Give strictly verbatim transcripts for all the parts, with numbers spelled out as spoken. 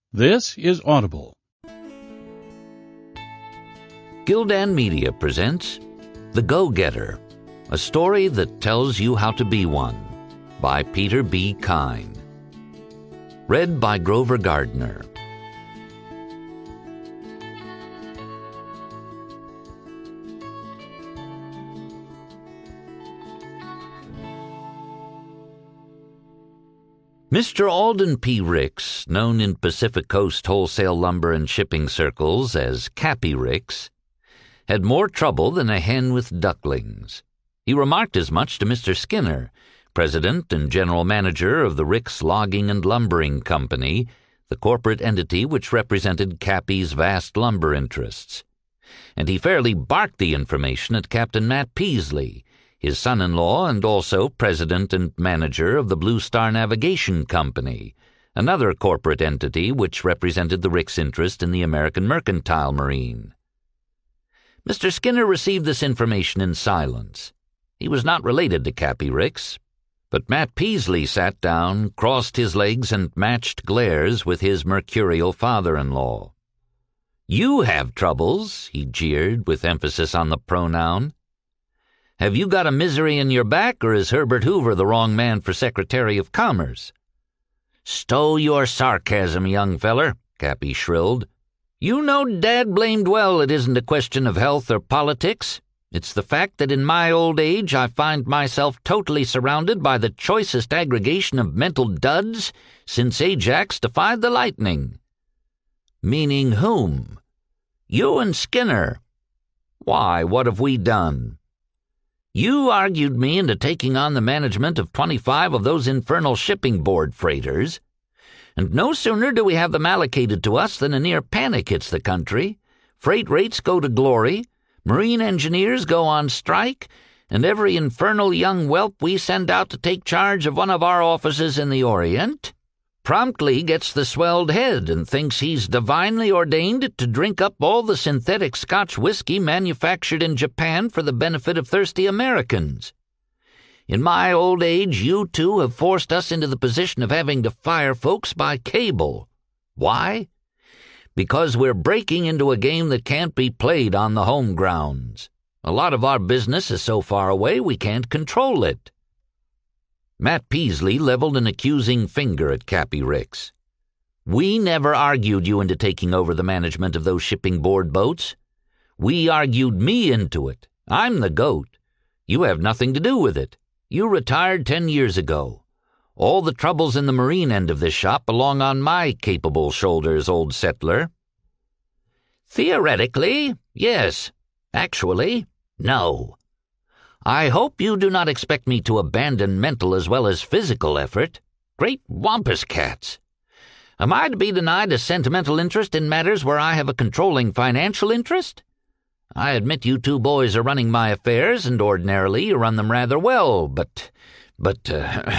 This is Audible. Gildan Media presents The Go-Getter, a story that tells you how to be one, by Peter B. Kyne. Read by Grover Gardner. Mister Alden P. Ricks, known in Pacific Coast wholesale lumber and shipping circles as Cappy Ricks, had more trouble than a hen with ducklings. He remarked as much to Mister Skinner, president and general manager of the Ricks Logging and Lumbering Company, the corporate entity which represented Cappy's vast lumber interests. And he fairly barked the information at Captain Matt Peasley, his son-in-law and also president and manager of the Blue Star Navigation Company, another corporate entity which represented the Ricks' interest in the American Mercantile Marine. Mister Skinner received this information in silence. He was not related to Cappy Ricks, but Matt Peasley sat down, crossed his legs, and matched glares with his mercurial father-in-law. "You have troubles," he jeered, with emphasis on the pronoun. "Have you got a misery in your back, or is Herbert Hoover the wrong man for Secretary of Commerce?" "Stow your sarcasm, young feller," Cappy shrilled. "You know dad-blamed well it isn't a question of health or politics. It's the fact that in my old age I find myself totally surrounded by the choicest aggregation of mental duds since Ajax defied the lightning." "Meaning whom?" "You and Skinner." "Why, what have we done?" "You argued me into taking on the management of twenty-five of those infernal shipping board freighters. And no sooner do we have them allocated to us than a near panic hits the country. Freight rates go to glory, marine engineers go on strike, and every infernal young whelp we send out to take charge of one of our offices in the Orient promptly gets the swelled head and thinks he's divinely ordained to drink up all the synthetic Scotch whiskey manufactured in Japan for the benefit of thirsty Americans. In my old age, you two have forced us into the position of having to fire folks by cable. Why? Because we're breaking into a game that can't be played on the home grounds. A lot of our business is so far away we can't control it." Matt Peasley leveled an accusing finger at Cappy Ricks. "We never argued you into taking over the management of those shipping board boats. We argued me into it. I'm the goat. You have nothing to do with it. You retired ten years ago. All the troubles in the marine end of this shop belong on my capable shoulders, old settler." "Theoretically, yes. Actually, no. I hope you do not expect me to abandon mental as well as physical effort. Great wampus cats! Am I to be denied a sentimental interest in matters where I have a controlling financial interest? I admit you two boys are running my affairs, and ordinarily you run them rather well, but... but,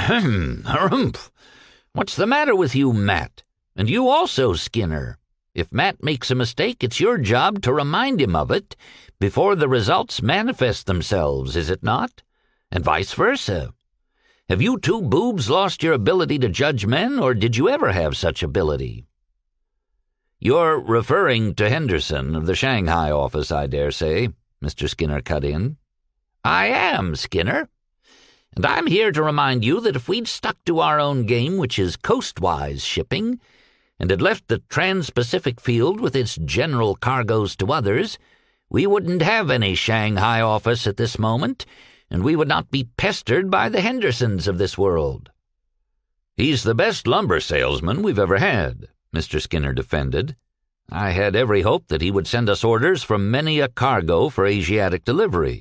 uh, what's the matter with you, Matt? And you also, Skinner. If Matt makes a mistake, it's your job to remind him of it before the results manifest themselves, is it not? And vice versa. Have you two boobs lost your ability to judge men, or did you ever have such ability?" "You're referring to Henderson of the Shanghai office, I dare say," Mister Skinner cut in. "I am, Skinner. And I'm here to remind you that if we'd stuck to our own game, which is coastwise shipping, and had left the Trans-Pacific field with its general cargoes to others, we wouldn't have any Shanghai office at this moment, and we would not be pestered by the Hendersons of this world." "He's the best lumber salesman we've ever had," Mister Skinner defended. "I had every hope that he would send us orders from many a cargo for Asiatic delivery."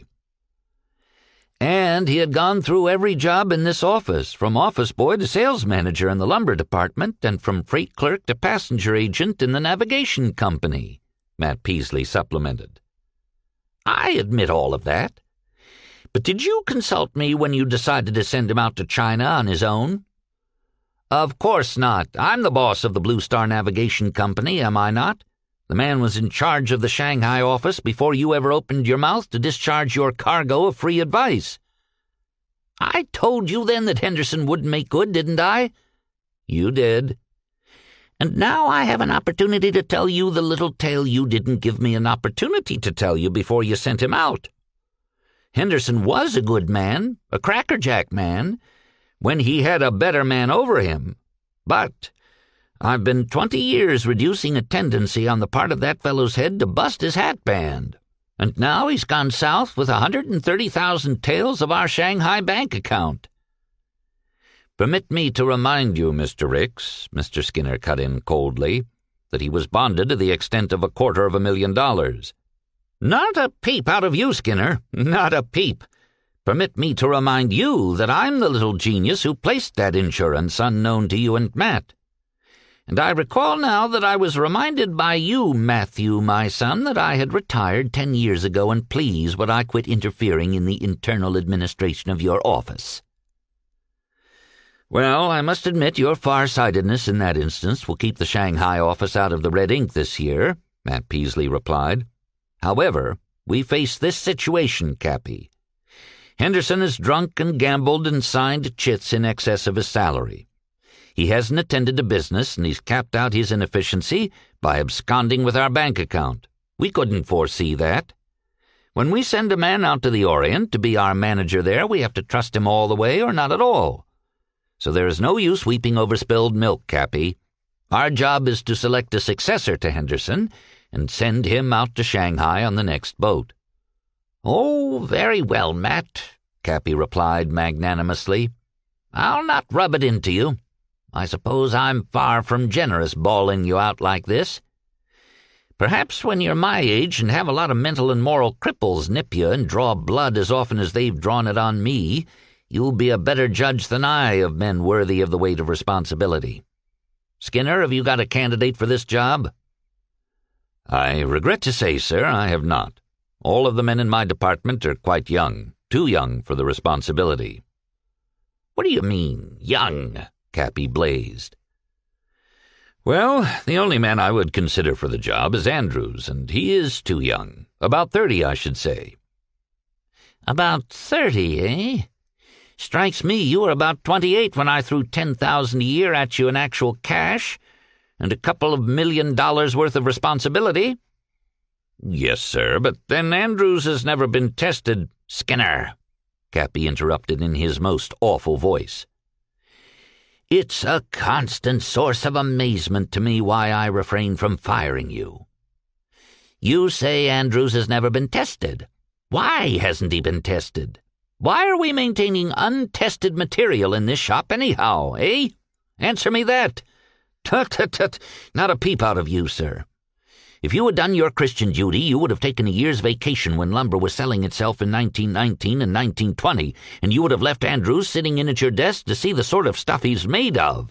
"And he had gone through every job in this office, from office boy to sales manager in the lumber department, and from freight clerk to passenger agent in the navigation company," Matt Peasley supplemented. "I admit all of that. But did you consult me when you decided to send him out to China on his own?" "Of course not. I'm the boss of the Blue Star Navigation Company, am I not? The man was in charge of the Shanghai office before you ever opened your mouth to discharge your cargo of free advice." "I told you then that Henderson wouldn't make good, didn't I?" "You did." And now I have an opportunity to tell you the little tale you didn't give me an opportunity to tell you before you sent him out. Henderson was a good man, a crackerjack man, when he had a better man over him. But I've been twenty years reducing a tendency on the part of that fellow's head to bust his hat band, and now he's gone south with a hundred and thirty thousand taels of our Shanghai bank account. Permit me to remind you, Mister Ricks, Mister Skinner cut in coldly, that he was bonded to the extent of a quarter of a million dollars. Not a peep out of you, Skinner, not a peep. Permit me to remind you that I'm the little genius who placed that insurance unknown to you and Matt. And I recall now that I was reminded by you, Matthew, my son, that I had retired ten years ago, and please would I quit interfering in the internal administration of your office. Well, I must admit your far-sightedness in that instance will keep the Shanghai office out of the red ink this year, Matt Peasley replied. However, we face this situation, Cappy. Henderson has drunk and gambled and signed chits in excess of his salary. He hasn't attended to business, and he's capped out his inefficiency by absconding with our bank account. We couldn't foresee that. When we send a man out to the Orient to be our manager there, we have to trust him all the way or not at all. So there is no use weeping over spilled milk, Cappy. Our job is to select a successor to Henderson and send him out to Shanghai on the next boat. Oh, very well, Matt, Cappy replied magnanimously. I'll not rub it into you. I suppose I'm far from generous bawling you out like this. Perhaps when you're my age and have a lot of mental and moral cripples nip you and draw blood as often as they've drawn it on me, you'll be a better judge than I of men worthy of the weight of responsibility. Skinner, have you got a candidate for this job? I regret to say, sir, I have not. All of the men in my department are quite young, too young for the responsibility. What do you mean, young? Cappy blazed. Well, the only man I would consider for the job is Andrews, and he is too young. About thirty, I should say. About thirty, eh? Strikes me you were about twenty-eight when I threw ten thousand a year at you in actual cash, and a couple of million dollars worth of responsibility. Yes, sir, but then Andrews has never been tested. Skinner, Cappy interrupted in his most awful voice. It's a constant source of amazement to me why I refrain from firing you. You say Andrews has never been tested. Why hasn't he been tested? Why are we maintaining untested material in this shop anyhow, eh? Answer me that. Tut, tut, tut, not a peep out of you, sir. If you had done your Christian duty, you would have taken a year's vacation when lumber was selling itself in nineteen nineteen and nineteen twenty, and you would have left Andrews sitting in at your desk to see the sort of stuff he's made of.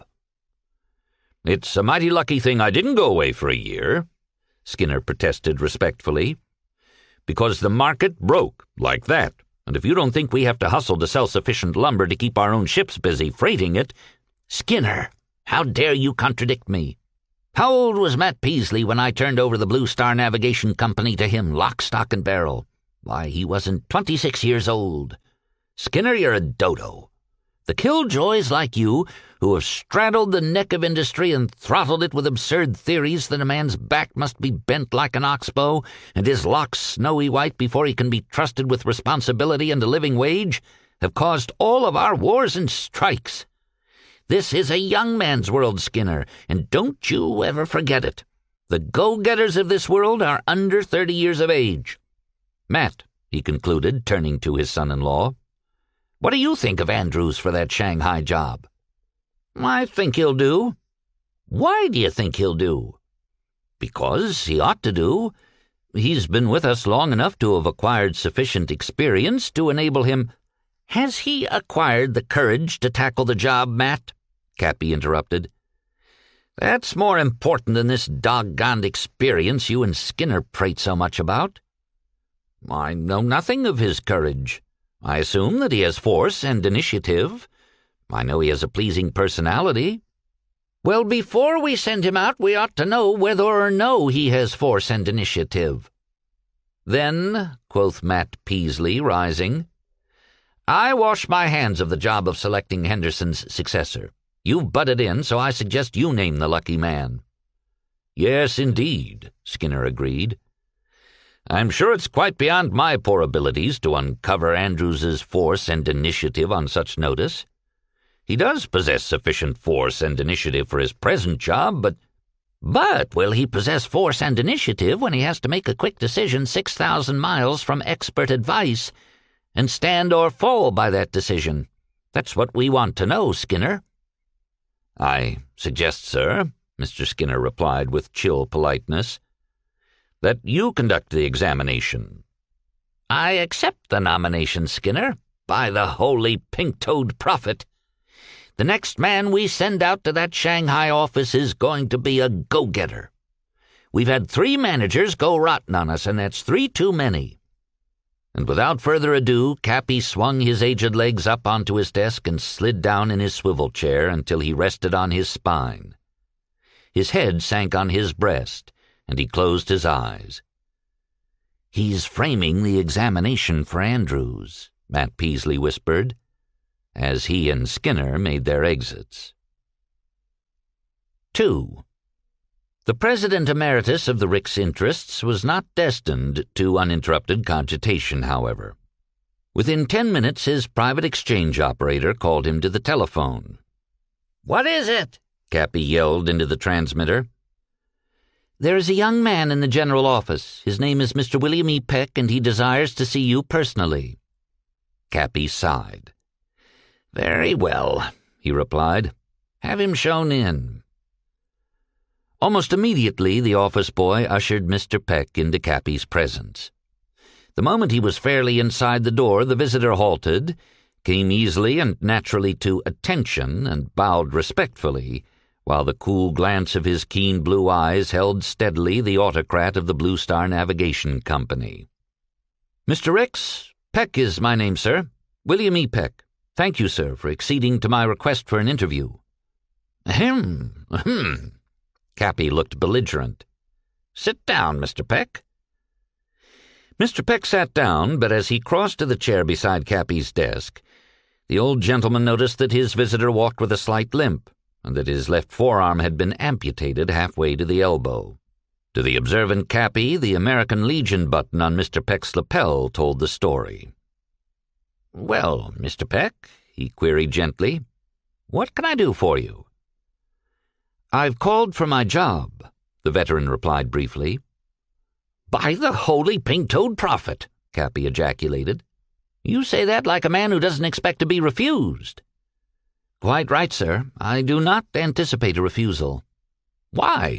It's a mighty lucky thing I didn't go away for a year, Skinner protested respectfully, because the market broke like that, and if you don't think we have to hustle to sell sufficient lumber to keep our own ships busy freighting it— Skinner, how dare you contradict me? How old was Matt Peasley when I turned over the Blue Star Navigation Company to him, lock, stock, and barrel? Why, he wasn't twenty-six years old. Skinner, you're a dodo. The killjoys like you, who have straddled the neck of industry and throttled it with absurd theories that a man's back must be bent like an oxbow and his locks snowy white before he can be trusted with responsibility and a living wage, have caused all of our wars and strikes. This is a young man's world, Skinner, and don't you ever forget it. The go-getters of this world are under thirty years of age. Matt, he concluded, turning to his son-in-law, what do you think of Andrews for that Shanghai job? I think he'll do. Why do you think he'll do? Because he ought to do. He's been with us long enough to have acquired sufficient experience to enable him— Has he acquired the courage to tackle the job, Matt? Cappy interrupted. That's more important than this doggoned experience you and Skinner prate so much about. I know nothing of his courage. I assume that he has force and initiative. I know he has a pleasing personality. Well, before we send him out, we ought to know whether or no he has force and initiative. Then, quoth Matt Peasley, rising, I wash my hands of the job of selecting Henderson's successor. You've butted in, so I suggest you name the lucky man." "Yes, indeed," Skinner agreed. "I'm sure it's quite beyond my poor abilities to uncover Andrews's force and initiative on such notice. He does possess sufficient force and initiative for his present job, but—" "But will he possess force and initiative when he has to make a quick decision six thousand miles from expert advice and stand or fall by that decision? That's what we want to know, Skinner." "I suggest, sir," Mister Skinner replied with chill politeness, "that you conduct the examination." "I accept the nomination, Skinner, by the holy pink-toed prophet. The next man we send out to that Shanghai office is going to be a go-getter. We've had three managers go rotten on us, and that's three too many." And without further ado, Cappy swung his aged legs up onto his desk and slid down in his swivel chair until he rested on his spine. His head sank on his breast, and he closed his eyes. "He's framing the examination for Andrews," Matt Peasley whispered, as he and Skinner made their exits. Two. The President Emeritus of the Ricks Interests was not destined to uninterrupted cogitation, however. Within ten minutes his private exchange operator called him to the telephone. "What is it?" Cappy yelled into the transmitter. "There is a young man in the general office. His name is Mister William E. Peck, and he desires to see you personally." Cappy sighed. "Very well," he replied. "Have him shown in." Almost immediately the office boy ushered Mister Peck into Cappy's presence. The moment he was fairly inside the door, the visitor halted, came easily and naturally to attention, and bowed respectfully, while the cool glance of his keen blue eyes held steadily the autocrat of the Blue Star Navigation Company. "Mister Ricks, Peck is my name, sir. William E. Peck. Thank you, sir, for acceding to my request for an interview." "Ahem, ahem." Cappy looked belligerent. "Sit down, Mister Peck." Mister Peck sat down, but as he crossed to the chair beside Cappy's desk, the old gentleman noticed that his visitor walked with a slight limp, and that his left forearm had been amputated halfway to the elbow. To the observant Cappy, the American Legion button on Mister Peck's lapel told the story. "Well, Mister Peck," he queried gently, "what can I do for you?" "I've called for my job," the veteran replied briefly. "By the holy pink-toed prophet," Cappy ejaculated. "You say that like a man who doesn't expect to be refused." "Quite right, sir. I do not anticipate a refusal." "Why?"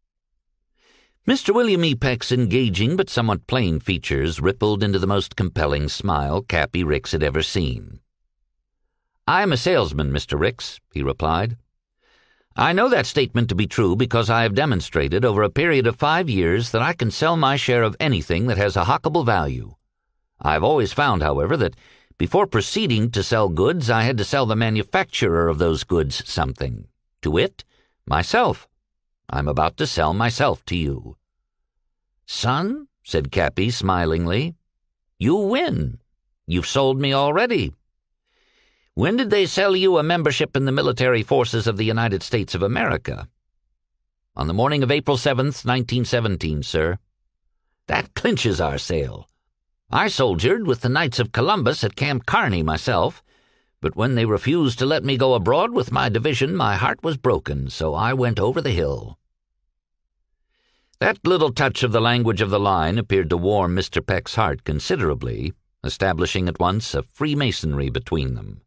Mister William E. Peck's engaging but somewhat plain features rippled into the most compelling smile Cappy Ricks had ever seen. "I am a salesman, Mister Ricks," he replied. "I know that statement to be true because I have demonstrated over a period of five years that I can sell my share of anything that has a hockable value. I have always found, however, that before proceeding to sell goods, I had to sell the manufacturer of those goods something, to wit, myself. I'm about to sell myself to you." "Son," said Cappy smilingly, "you win. You've sold me already. When did they sell you a membership in the military forces of the United States of America?" "On the morning of April seventh, nineteen seventeen, sir." "That clinches our sale. I soldiered with the Knights of Columbus at Camp Kearny myself, but when they refused to let me go abroad with my division, my heart was broken, so I went over the hill." That little touch of the language of the line appeared to warm Mister Peck's heart considerably, establishing at once a freemasonry between them.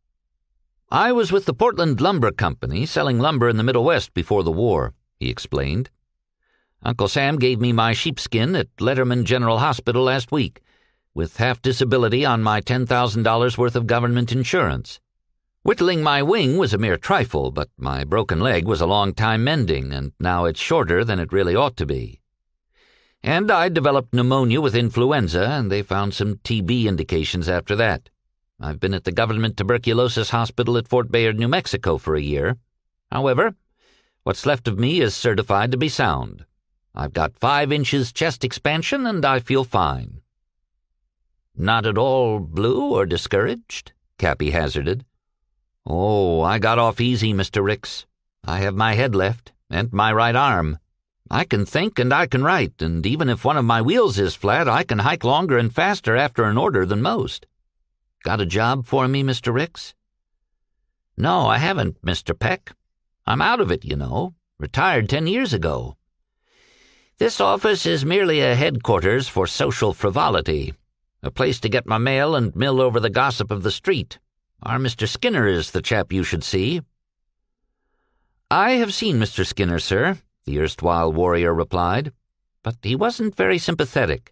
"I was with the Portland Lumber Company selling lumber in the Middle West before the war," he explained. "Uncle Sam gave me my sheepskin at Letterman General Hospital last week, with half disability on my ten thousand dollars worth of government insurance. Whittling my wing was a mere trifle, but my broken leg was a long time mending, and now it's shorter than it really ought to be. And I developed pneumonia with influenza, and they found some T B indications after that. I've been at the Government Tuberculosis Hospital at Fort Bayard, New Mexico for a year. However, what's left of me is certified to be sound. I've got five inches chest expansion, and I feel fine." "Not at all blue or discouraged?" Cappy hazarded. "Oh, I got off easy, Mister Ricks. I have my head left, and my right arm. I can think and I can write, and even if one of my wheels is flat, I can hike longer and faster after an order than most. Got a job for me, Mister Ricks?" "No, I haven't, Mister Peck. I'm out of it, you know. Retired ten years ago. This office is merely a headquarters for social frivolity, a place to get my mail and mill over the gossip of the street. Our Mister Skinner is the chap you should see." "I have seen Mister Skinner, sir," the erstwhile warrior replied, "but he wasn't very sympathetic.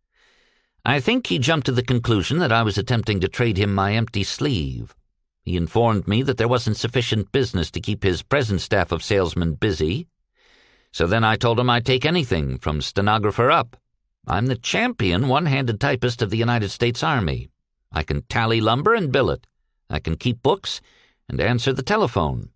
I think he jumped to the conclusion that I was attempting to trade him my empty sleeve. He informed me that there wasn't sufficient business to keep his present staff of salesmen busy. So then I told him I'd take anything, from stenographer up. I'm the champion one-handed typist of the United States Army. I can tally lumber and bill it. I can keep books and answer the telephone."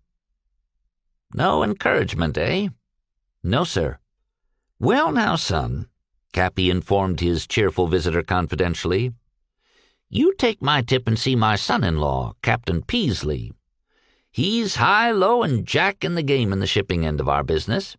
"No encouragement, eh?" "No, sir." "Well, now, son," Cappy informed his cheerful visitor confidentially, "you take my tip and see my son-in-law, Captain Peasley. He's high, low, and jack in the game in the shipping end of our business."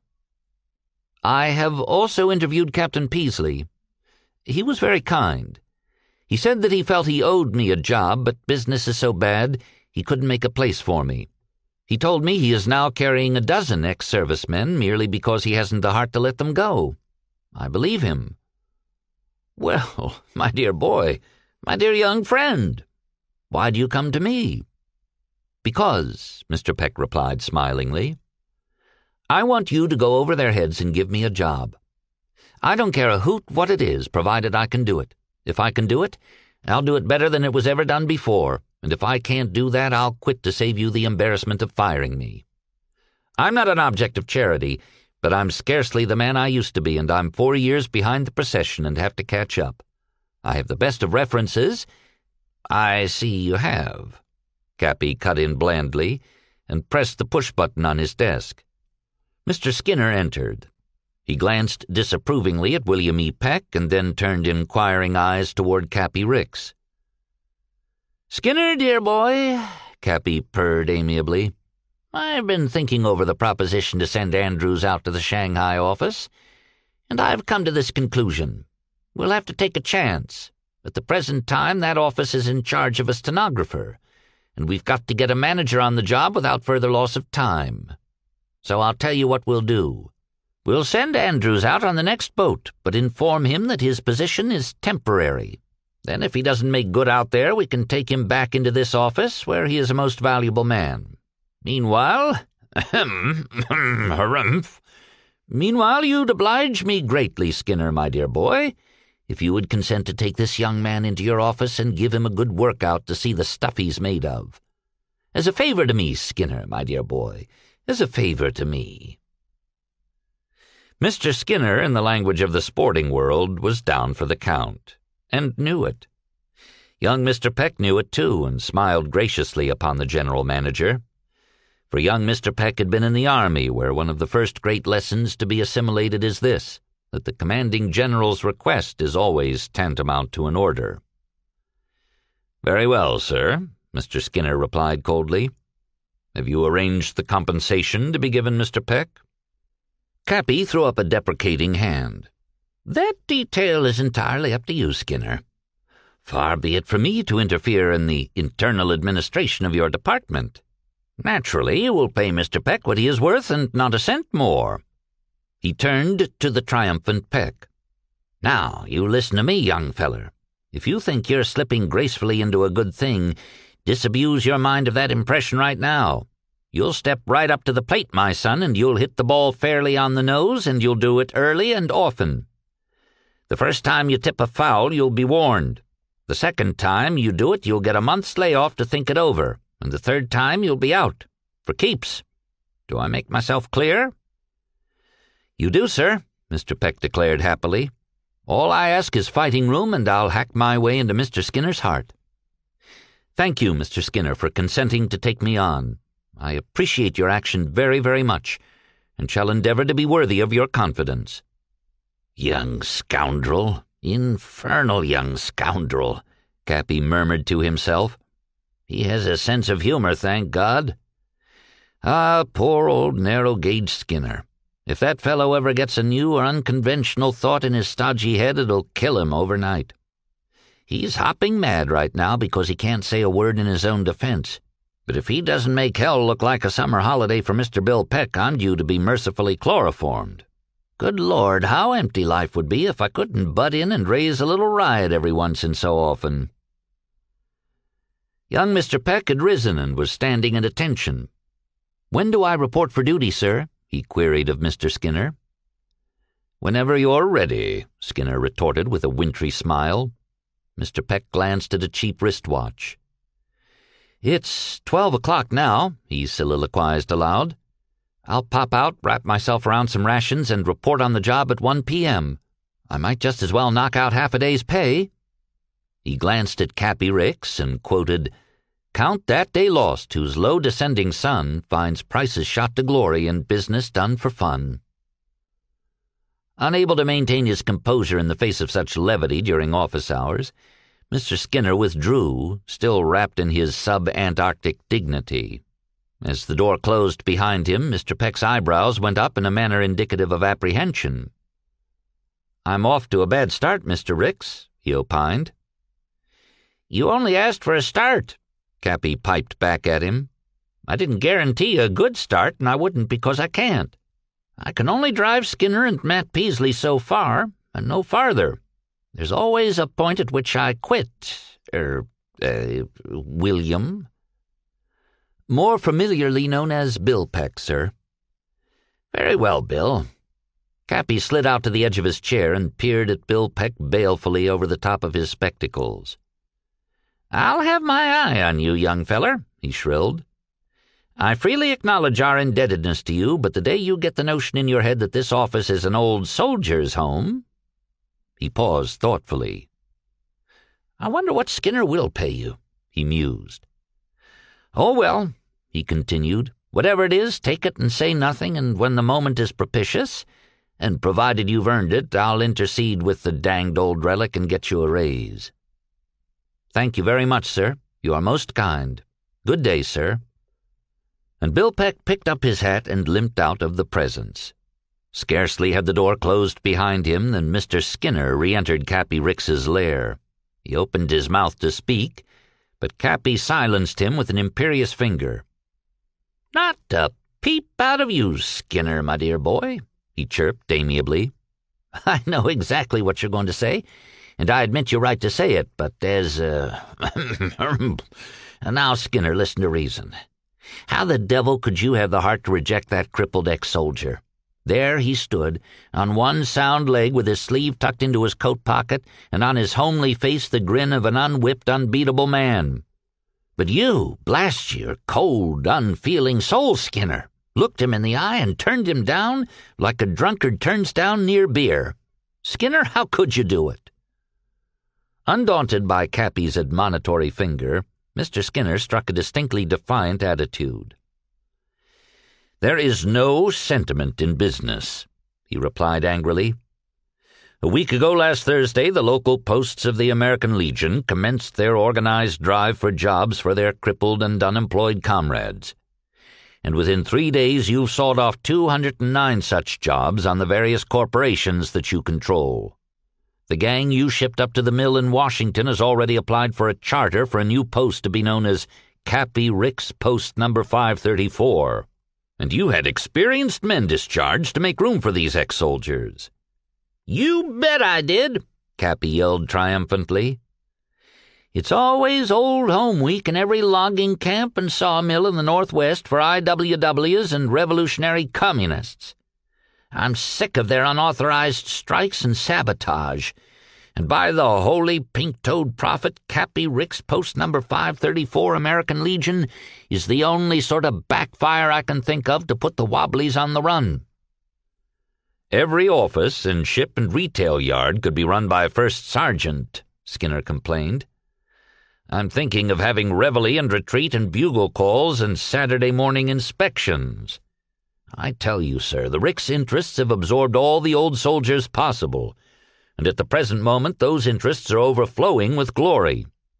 "I have also interviewed Captain Peasley. He was very kind. He said that he felt he owed me a job, but business is so bad he couldn't make a place for me. He told me he is now carrying a dozen ex-servicemen merely because he hasn't the heart to let them go. I believe him." "Well, my dear boy, my dear young friend, why do you come to me?" "Because," Mister Peck replied smilingly, "I want you to go over their heads and give me a job. I don't care a hoot what it is, provided I can do it. If I can do it, I'll do it better than it was ever done before, and if I can't do that, I'll quit to save you the embarrassment of firing me. I'm not an object of charity, but I'm scarcely the man I used to be, and I'm four years behind the procession and have to catch up. I have the best of references." "I see you have," Cappy cut in blandly, and pressed the push-button on his desk. Mister Skinner entered. He glanced disapprovingly at William E. Peck and then turned inquiring eyes toward Cappy Ricks. "Skinner, dear boy," Cappy purred amiably, "I've been thinking over the proposition to send Andrews out to the Shanghai office, and I've come to this conclusion. We'll have to take a chance. At the present time, that office is in charge of a stenographer, and we've got to get a manager on the job without further loss of time. So I'll tell you what we'll do. We'll send Andrews out on the next boat, but inform him that his position is temporary. Then if he doesn't make good out there, we can take him back into this office, where he is a most valuable man. Meanwhile, ahem, harumph. Meanwhile, you'd oblige me greatly, Skinner, my dear boy, if you would consent to take this young man into your office and give him a good workout to see the stuff he's made of. As a favor to me, Skinner, my dear boy, as a favor to me." Mister Skinner, in the language of the sporting world, was down for the count, and knew it. Young Mister Peck knew it too, and smiled graciously upon the general manager. For young Mister Peck had been in the Army, where one of the first great lessons to be assimilated is this, that the commanding general's request is always tantamount to an order. "Very well, sir," Mister Skinner replied coldly. "Have you arranged the compensation to be given Mister Peck?" Cappy threw up a deprecating hand. "That detail is entirely up to you, Skinner. Far be it from me to interfere in the internal administration of your department. Naturally, you will pay Mister Peck what he is worth and not a cent more." He turned to the triumphant Peck. "Now, you listen to me, young feller. If you think you're slipping gracefully into a good thing, disabuse your mind of that impression right now. You'll step right up to the plate, my son, and you'll hit the ball fairly on the nose, and you'll do it early and often. The first time you tip a foul, you'll be warned. The second time you do it, you'll get a month's layoff to think it over, and the third time you'll be out. For keeps. Do I make myself clear?" "You do, sir," Mister Peck declared happily. "All I ask is fighting room, and I'll hack my way into Mister Skinner's heart. Thank you, Mister Skinner, for consenting to take me on. I appreciate your action very, very much, and shall endeavor to be worthy of your confidence." "Young scoundrel, infernal young scoundrel," Cappy murmured to himself. He has a sense of humor, thank God. Ah, poor old narrow-gauge Skinner. If that fellow ever gets a new or unconventional thought in his stodgy head, it'll kill him overnight. He's hopping mad right now because he can't say a word in his own defense. But if he doesn't make hell look like a summer holiday for Mister Bill Peck, I'm due to be mercifully chloroformed. Good Lord, how empty life would be if I couldn't butt in and raise a little riot every once in so often. Young Mister Peck had risen and was standing at attention. "When do I report for duty, sir?" he queried of Mister Skinner. "Whenever you're ready," Skinner retorted with a wintry smile. Mister Peck glanced at a cheap wristwatch. "It's twelve o'clock now," he soliloquized aloud. "I'll pop out, wrap myself around some rations, and report on the job at one p.m. I might just as well knock out half a day's pay." He glanced at Cappy Ricks and quoted, "Count that day lost whose low-descending sun finds prices shot to glory and business done for fun." Unable to maintain his composure in the face of such levity during office hours, Mister Skinner withdrew, still wrapped in his sub-Antarctic dignity. As the door closed behind him, Mister Peck's eyebrows went up in a manner indicative of apprehension. "I'm off to a bad start, Mister Ricks," he opined. "You only asked for a start," Cappy piped back at him. "I didn't guarantee a good start, and I wouldn't because I can't. I can only drive Skinner and Matt Peasley so far, and no farther. There's always a point at which I quit, er, uh, William." "More familiarly known as Bill Peck, sir." "Very well, Bill." Cappy slid out to the edge of his chair and peered at Bill Peck balefully over the top of his spectacles. "I'll have my eye on you, young feller," he shrilled. "I freely acknowledge our indebtedness to you, but the day you get the notion in your head that this office is an old soldier's home—" He paused thoughtfully. "I wonder what Skinner will pay you," he mused. "Oh, well," he continued, "whatever it is, take it and say nothing, and when the moment is propitious, and provided you've earned it, I'll intercede with the danged old relic and get you a raise." "Thank you very much, sir. You are most kind. Good day, sir." And Bill Peck picked up his hat and limped out of the presence. Scarcely had the door closed behind him than Mister Skinner re-entered Cappy Ricks's lair. He opened his mouth to speak, but Cappy silenced him with an imperious finger. "Not a peep out of you, Skinner, my dear boy," he chirped amiably. "I know exactly what you're going to say, and I admit you're right to say it, but as, uh... now, Skinner, listen to reason. How the devil could you have the heart to reject that crippled ex-soldier? There he stood, on one sound leg with his sleeve tucked into his coat pocket, and on his homely face the grin of an unwhipped, unbeatable man. But you, blast your cold, unfeeling soul, Skinner, looked him in the eye and turned him down like a drunkard turns down near beer. Skinner, how could you do it?" Undaunted by Cappy's admonitory finger, Mister Skinner struck a distinctly defiant attitude. "There is no sentiment in business," he replied angrily. "A week ago last Thursday, the local posts of the American Legion commenced their organized drive for jobs for their crippled and unemployed comrades. And within three days you've sawed off two hundred nine such jobs on the various corporations that you control. The gang you shipped up to the mill in Washington has already applied for a charter for a new post to be known as Cappy Ricks Post Number five thirty-four. And you had experienced men discharged to make room for these ex-soldiers." "You bet I did," Cappy yelled triumphantly. "It's always Old Home Week in every logging camp and sawmill in the Northwest for I W Ws and revolutionary communists. I'm sick of their unauthorized strikes and sabotage. And by the holy pink-toed prophet, Cappy Ricks Post Number five thirty-four American Legion is the only sort of backfire I can think of to put the Wobblies on the run." "Every office and ship and retail yard could be run by a first sergeant," Skinner complained. "I'm thinking of having reveille and retreat and bugle calls and Saturday morning inspections. I tell you, sir, the Ricks interests have absorbed all the old soldiers possible, and at the present moment those interests are overflowing with glory.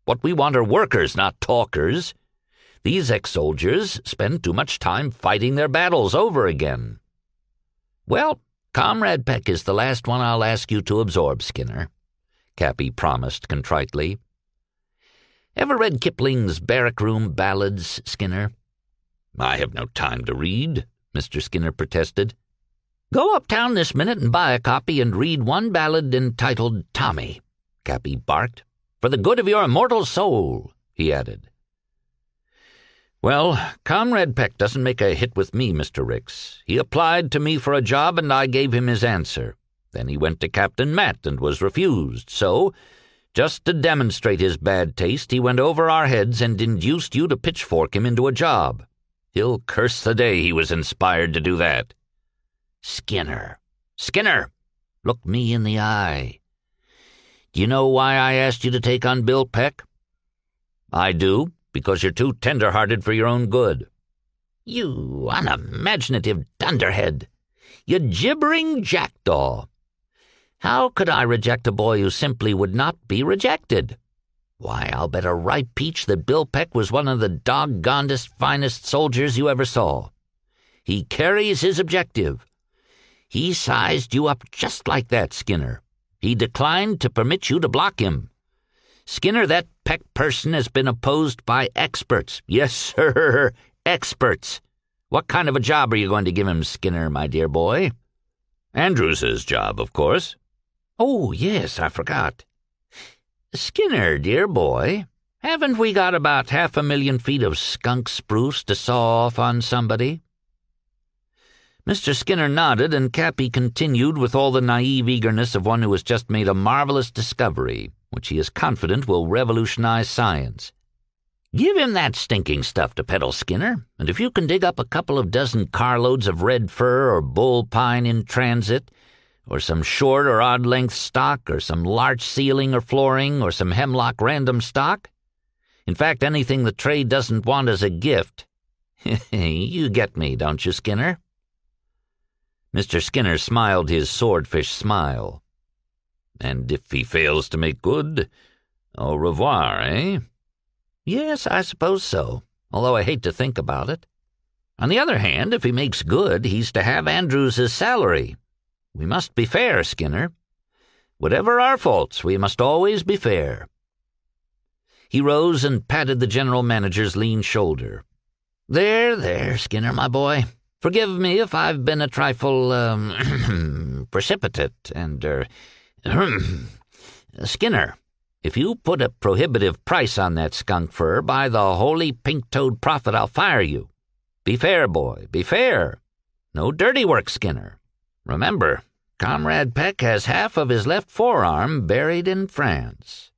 What we want are workers, not talkers. These ex-soldiers spend too much time fighting their battles over again." "Well, Comrade Peck is the last one I'll ask you to absorb, Skinner," Cappy promised contritely. "Ever read Kipling's Barrack Room Ballads, Skinner?" "I have no time to read," Mister Skinner protested. "Go uptown this minute and buy a copy and read one ballad entitled Tommy," Cappy barked. "For the good of your immortal soul," he added. "Well, Comrade Peck doesn't make a hit with me, Mister Ricks. He applied to me for a job and I gave him his answer. Then he went to Captain Matt and was refused. So, just to demonstrate his bad taste, he went over our heads and induced you to pitchfork him into a job. He'll curse the day he was inspired to do that." "Skinner, Skinner, look me in the eye. Do you know why I asked you to take on Bill Peck?" "I do. Because you're too tender-hearted for your own good." "You unimaginative dunderhead! You gibbering jackdaw! How could I reject a boy who simply would not be rejected? Why, I'll bet a ripe peach that Bill Peck was one of the doggonedest finest soldiers you ever saw. He carries his objective. He sized you up just like that, Skinner. He declined to permit you to block him. Skinner, that Peck person has been opposed by experts. Yes, sir, experts. What kind of a job are you going to give him, Skinner, my dear boy?" "Andrews's job, of course." "Oh, yes, I forgot. Skinner, dear boy, haven't we got about half a million feet of skunk spruce to saw off on somebody?" Mister Skinner nodded, and Cappy continued with all the naive eagerness of one who has just made a marvelous discovery, which he is confident will revolutionize science. "Give him that stinking stuff to peddle, Skinner, and if you can dig up a couple of dozen carloads of red fir or bull pine in transit, or some short or odd-length stock, or some larch ceiling or flooring, or some hemlock random stock, in fact, anything the trade doesn't want as a gift, you get me, don't you, Skinner?" Mister Skinner smiled his swordfish smile. "And if he fails to make good, au revoir, eh?" "Yes, I suppose so, although I hate to think about it. On the other hand, if he makes good, he's to have Andrews's salary. We must be fair, Skinner. Whatever our faults, we must always be fair." He rose and patted the general manager's lean shoulder. "There, there, Skinner, my boy. Forgive me if I've been a trifle, um, precipitate and, er, Skinner, if you put a prohibitive price on that skunk fur, by the holy pink-toed prophet, I'll fire you. Be fair, boy, be fair. No dirty work, Skinner. Remember, Comrade Peck has half of his left forearm buried in France."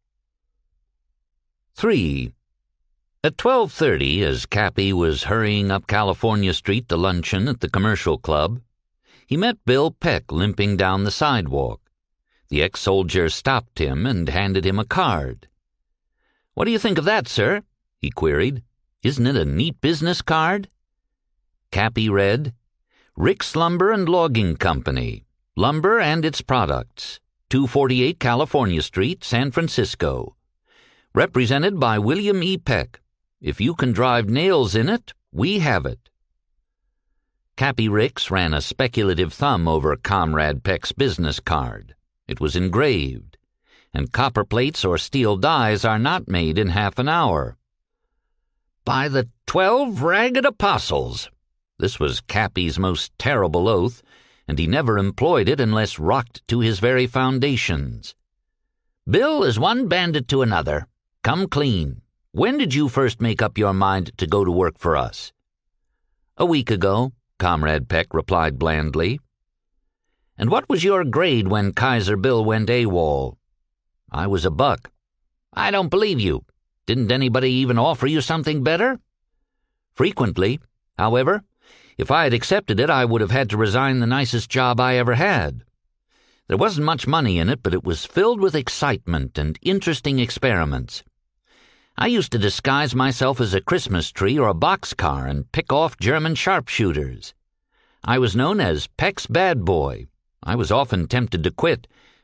Three. At twelve thirty, as Cappy was hurrying up California Street to luncheon at the Commercial Club, he met Bill Peck limping down the sidewalk. The ex-soldier stopped him and handed him a card. "What do you think of that, sir?" he queried. "Isn't it a neat business card?" Cappy read, "Rick's Lumber and Logging Company, Lumber and its Products, two forty-eight California Street, San Francisco. Represented by William E. Peck. If you can drive nails in it, we have it." Cappy Ricks ran a speculative thumb over Comrade Peck's business card. It was engraved, and copper plates or steel dies are not made in half an hour. "By the twelve ragged apostles!" This was Cappy's most terrible oath, and he never employed it unless rocked to his very foundations. "Bill is one bandit to another. Come clean. When did you first make up your mind to go to work for us?" "A week ago," Comrade Peck replied blandly. "And what was your grade when Kaiser Bill went AWOL?" "I was a buck." "I don't believe you. Didn't anybody even offer you something better?" "Frequently. However, if I had accepted it, I would have had to resign the nicest job I ever had. There wasn't much money in it, but it was filled with excitement and interesting experiments. I used to disguise myself as a Christmas tree or a boxcar and pick off German sharpshooters. I was known as Peck's bad boy. I was often tempted to quit,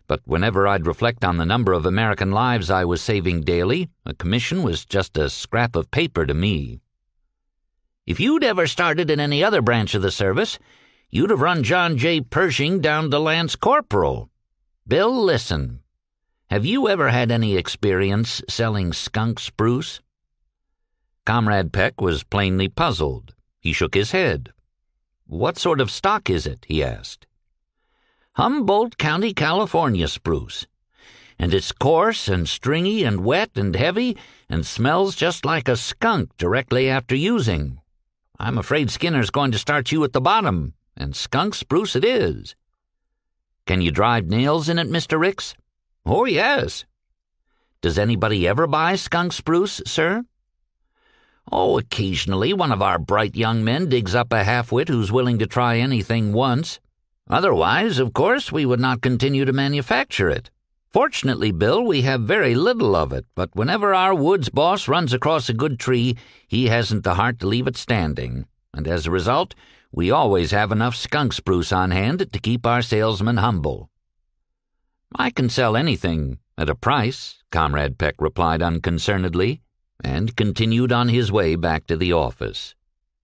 But whenever I'd reflect on the number of American lives I was saving daily, a commission was just a scrap of paper to me. If you'd ever started in any other branch of the service, you'd have run John J. Pershing down to Lance Corporal. Bill, listen. Have you ever had any experience selling skunk spruce?" Comrade Peck was plainly puzzled. He shook his head. "What sort of stock is it?" he asked. "Humboldt County, California spruce. And it's coarse and stringy and wet and heavy and smells just like a skunk directly after using. I'm afraid Skinner's going to start you at the bottom, and skunk spruce it is." "Can you drive nails in it, Mister Ricks?" "Oh, yes." "Does anybody ever buy skunk spruce, sir?" "Oh, occasionally one of our bright young men digs up a half-wit who's willing to try anything once. Otherwise, of course, we would not continue to manufacture it. Fortunately, Bill, we have very little of it, but whenever our woods boss runs across a good tree, he hasn't the heart to leave it standing, and as a result, we always have enough skunk spruce on hand to keep our salesmen humble." "I can sell anything at a price," Comrade Peck replied unconcernedly, and continued on his way back to the office.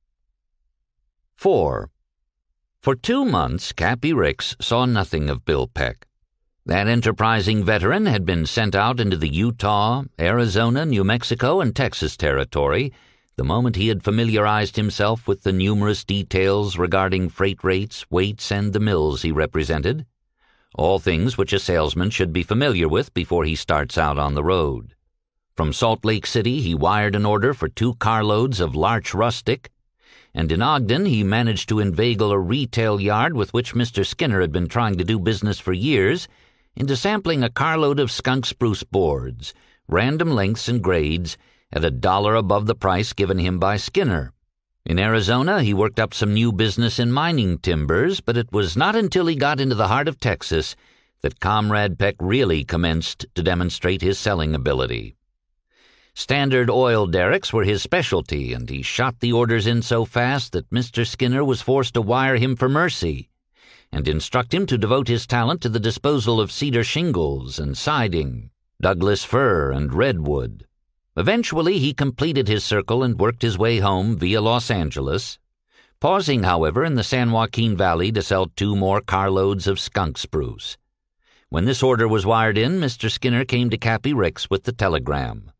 Four. For two months, Cappy Ricks saw nothing of Bill Peck. That enterprising veteran had been sent out into the Utah, Arizona, New Mexico, and Texas territory the moment he had familiarized himself with the numerous details regarding freight rates, weights, and the mills he represented, all things which a salesman should be familiar with before he starts out on the road. From Salt Lake City he wired an order for two carloads of larch rustic, and in Ogden he managed to inveigle a retail yard with which Mister Skinner had been trying to do business for years into sampling a carload of skunk spruce boards, random lengths and grades, at a dollar above the price given him by Skinner. In Arizona he worked up some new business in mining timbers, but it was not until he got into the heart of Texas that Comrade Peck really commenced to demonstrate his selling ability. Standard oil derricks were his specialty, and he shot the orders in so fast that Mister Skinner was forced to wire him for mercy and instruct him to devote his talent to the disposal of cedar shingles and siding, Douglas fir and redwood. Eventually he completed his circle and worked his way home via Los Angeles, pausing, however, in the San Joaquin Valley to sell two more carloads of skunk spruce. When this order was wired in, Mister Skinner came to Cappy Ricks with the telegram.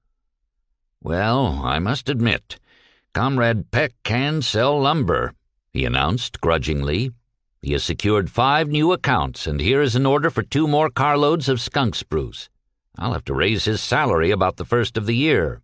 "Well, I must admit, Comrade Peck can sell lumber," he announced grudgingly. "He has secured five new accounts, and here is an order for two more carloads of skunk spruce. I'll have to raise his salary about the first of the year."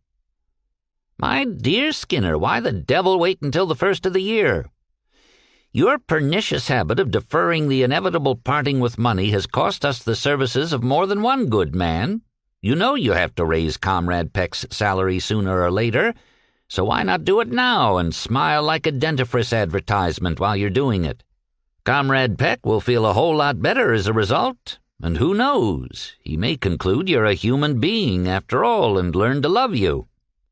"My dear Skinner, why the devil wait until the first of the year? Your pernicious habit of deferring the inevitable parting with money has cost us the services of more than one good man. You know you have to raise Comrade Peck's salary sooner or later, so why not do it now and smile like a dentifrice advertisement while you're doing it? Comrade Peck will feel a whole lot better as a result, and who knows, he may conclude you're a human being after all and learn to love you."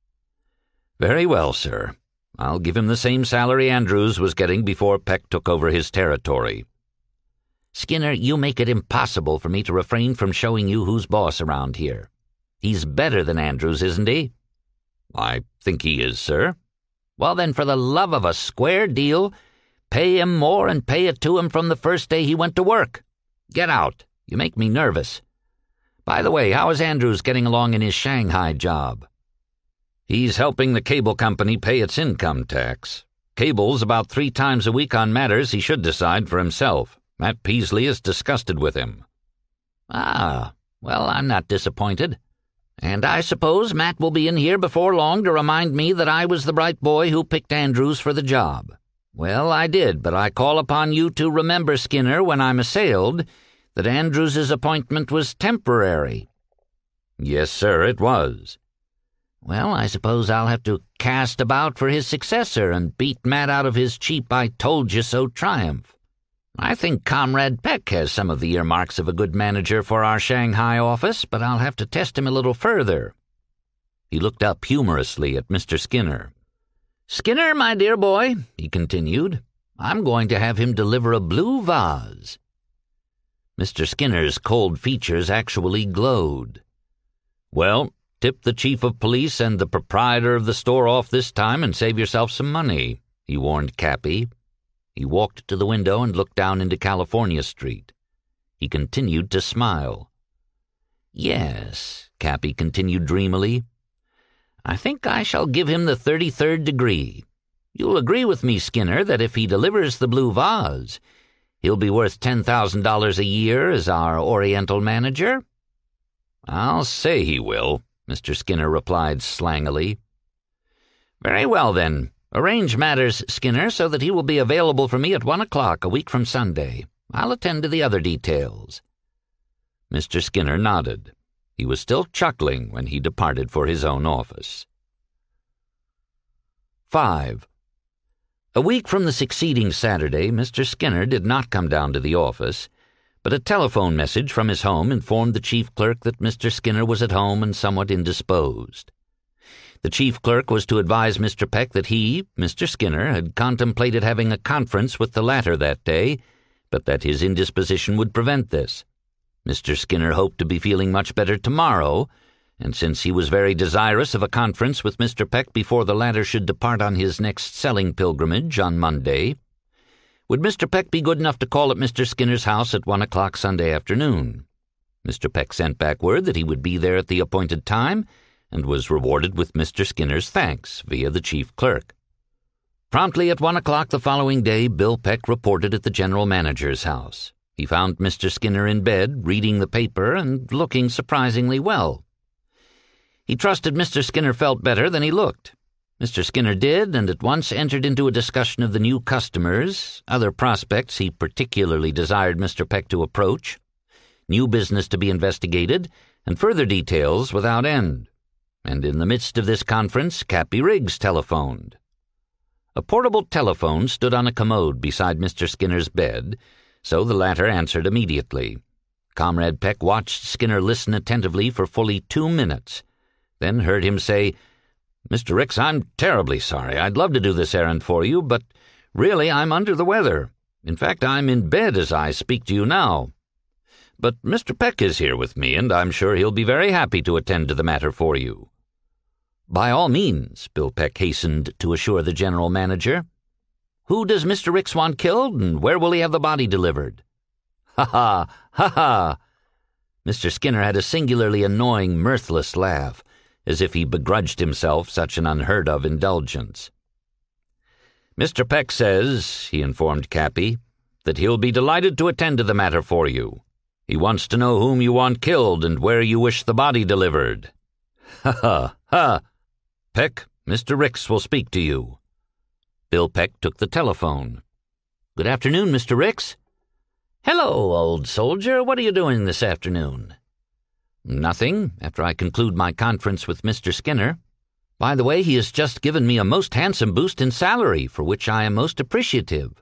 "Very well, sir. I'll give him the same salary Andrews was getting before Peck took over his territory." "Skinner, you make it impossible for me to refrain from showing you who's boss around here. He's better than Andrews, isn't he?" "I think he is, sir." "Well, then, for the love of a square deal, pay him more and pay it to him from the first day he went to work. Get out. You make me nervous. By the way, how is Andrews getting along in his Shanghai job?" "He's helping the cable company pay its income tax. Cable's about three times a week on matters he should decide for himself. Matt Peasley is disgusted with him." "Ah, well, I'm not disappointed. And I suppose Matt will be in here before long to remind me that I was the bright boy who picked Andrews for the job. Well, I did, but I call upon you to remember, Skinner, when I'm assailed, that Andrews's appointment was temporary." "Yes, sir, it was." "Well, I suppose I'll have to cast about for his successor and beat Matt out of his cheap I-told-you-so triumph. I think Comrade Peck has some of the earmarks of a good manager for our Shanghai office, but I'll have to test him a little further." He looked up humorously at Mister Skinner. "Skinner, my dear boy," he continued, "I'm going to have him deliver a blue vase." Mister Skinner's cold features actually glowed. "Well, tip the chief of police and the proprietor of the store off this time and save yourself some money," he warned Cappy. He walked to the window and looked down into California Street. He continued to smile. "Yes," Cappy continued dreamily, "I think I shall give him the thirty-third degree. You'll agree with me, Skinner, that if he delivers the blue vase, he'll be worth ten thousand dollars a year as our Oriental manager?" "I'll say he will," Mister Skinner replied slangily. "Very well, then. Arrange matters, Skinner, so that he will be available for me at one o'clock a week from Sunday. I'll attend to the other details." Mister Skinner nodded. He was still chuckling when he departed for his own office. Five. A week from the succeeding Saturday, Mister Skinner did not come down to the office, but a telephone message from his home informed the chief clerk that Mister Skinner was at home and somewhat indisposed. The chief clerk was to advise Mister Peck that he, Mister Skinner, had contemplated having a conference with the latter that day, but that his indisposition would prevent this. Mister Skinner hoped to be feeling much better tomorrow, and since he was very desirous of a conference with Mister Peck before the latter should depart on his next selling pilgrimage on Monday, would Mister Peck be good enough to call at Mister Skinner's house at one o'clock Sunday afternoon? Mister Peck sent back word that he would be there at the appointed time, and was rewarded with Mister Skinner's thanks via the chief clerk. Promptly at one o'clock the following day, Bill Peck reported at the general manager's house. He found Mister Skinner in bed, reading the paper, and looking surprisingly well. He trusted Mister Skinner felt better than he looked. Mister Skinner did, and at once entered into a discussion of the new customers, other prospects he particularly desired Mister Peck to approach, new business to be investigated, and further details without end. And in the midst of this conference, Cappy Riggs telephoned. A portable telephone stood on a commode beside Mister Skinner's bed, so the latter answered immediately. Comrade Peck watched Skinner listen attentively for fully two minutes, then heard him say, "Mister Ricks, I'm terribly sorry. I'd love to do this errand for you, but really I'm under the weather. In fact, I'm in bed as I speak to you now. But Mister Peck is here with me, and I'm sure he'll be very happy to attend to the matter for you." "By all means," Bill Peck hastened to assure the general manager. "Who does Mister Ricks want killed, and where will he have the body delivered?" "Ha ha! Ha ha!" Mister Skinner had a singularly annoying, mirthless laugh, as if he begrudged himself such an unheard-of indulgence. "Mister Peck says," he informed Cappy, "that he'll be delighted to attend to the matter for you. He wants to know whom you want killed and where you wish the body delivered." "Ha ha! Ha! Peck, Mister Ricks will speak to you." Bill Peck took the telephone. "Good afternoon, Mister Ricks." "Hello, old soldier. What are you doing this afternoon?" "Nothing, after I conclude my conference with Mister Skinner. By the way, he has just given me a most handsome boost in salary, for which I am most appreciative.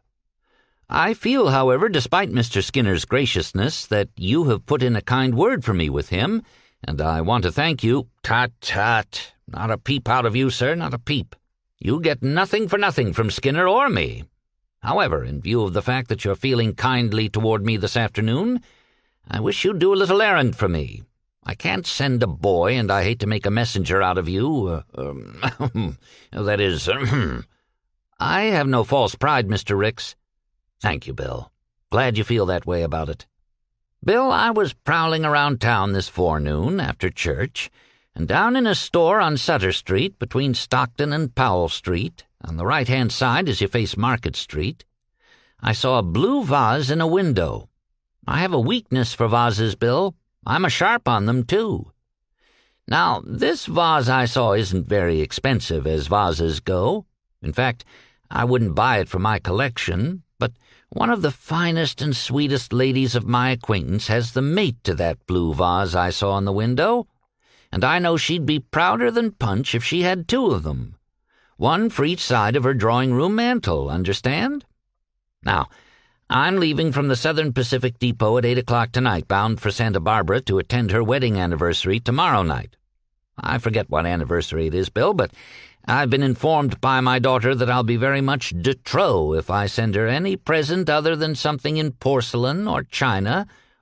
I feel, however, despite Mister Skinner's graciousness, that you have put in a kind word for me with him, and I want to thank you." "Tut, tut. Not a peep out of you, sir, not a peep. You get nothing for nothing from Skinner or me. However, in view of the fact that you're feeling kindly toward me this afternoon, I wish you'd do a little errand for me. I can't send a boy, and I hate to make a messenger out of you. Uh, um, that is, uh, I have no false pride, Mister Ricks." "Thank you, Bill. Glad you feel that way about it." "Bill, I was prowling around town this forenoon after church, and down in a store on Sutter Street between Stockton and Powell Street, on the right-hand side as you face Market Street, I saw a blue vase in a window. I have a weakness for vases, Bill. I'm a sharp on them, too. Now, this vase I saw isn't very expensive as vases go. In fact, I wouldn't buy it for my collection, but one of the finest and sweetest ladies of my acquaintance has the mate to that blue vase I saw in the window, and I know she'd be prouder than Punch if she had two of them. One for each side of her drawing-room mantel, understand? Now, I'm leaving from the Southern Pacific Depot at eight o'clock tonight, bound for Santa Barbara to attend her wedding anniversary tomorrow night. I forget what anniversary it is, Bill, but I've been informed by my daughter that I'll be very much de trop if I send her any present other than something in porcelain or china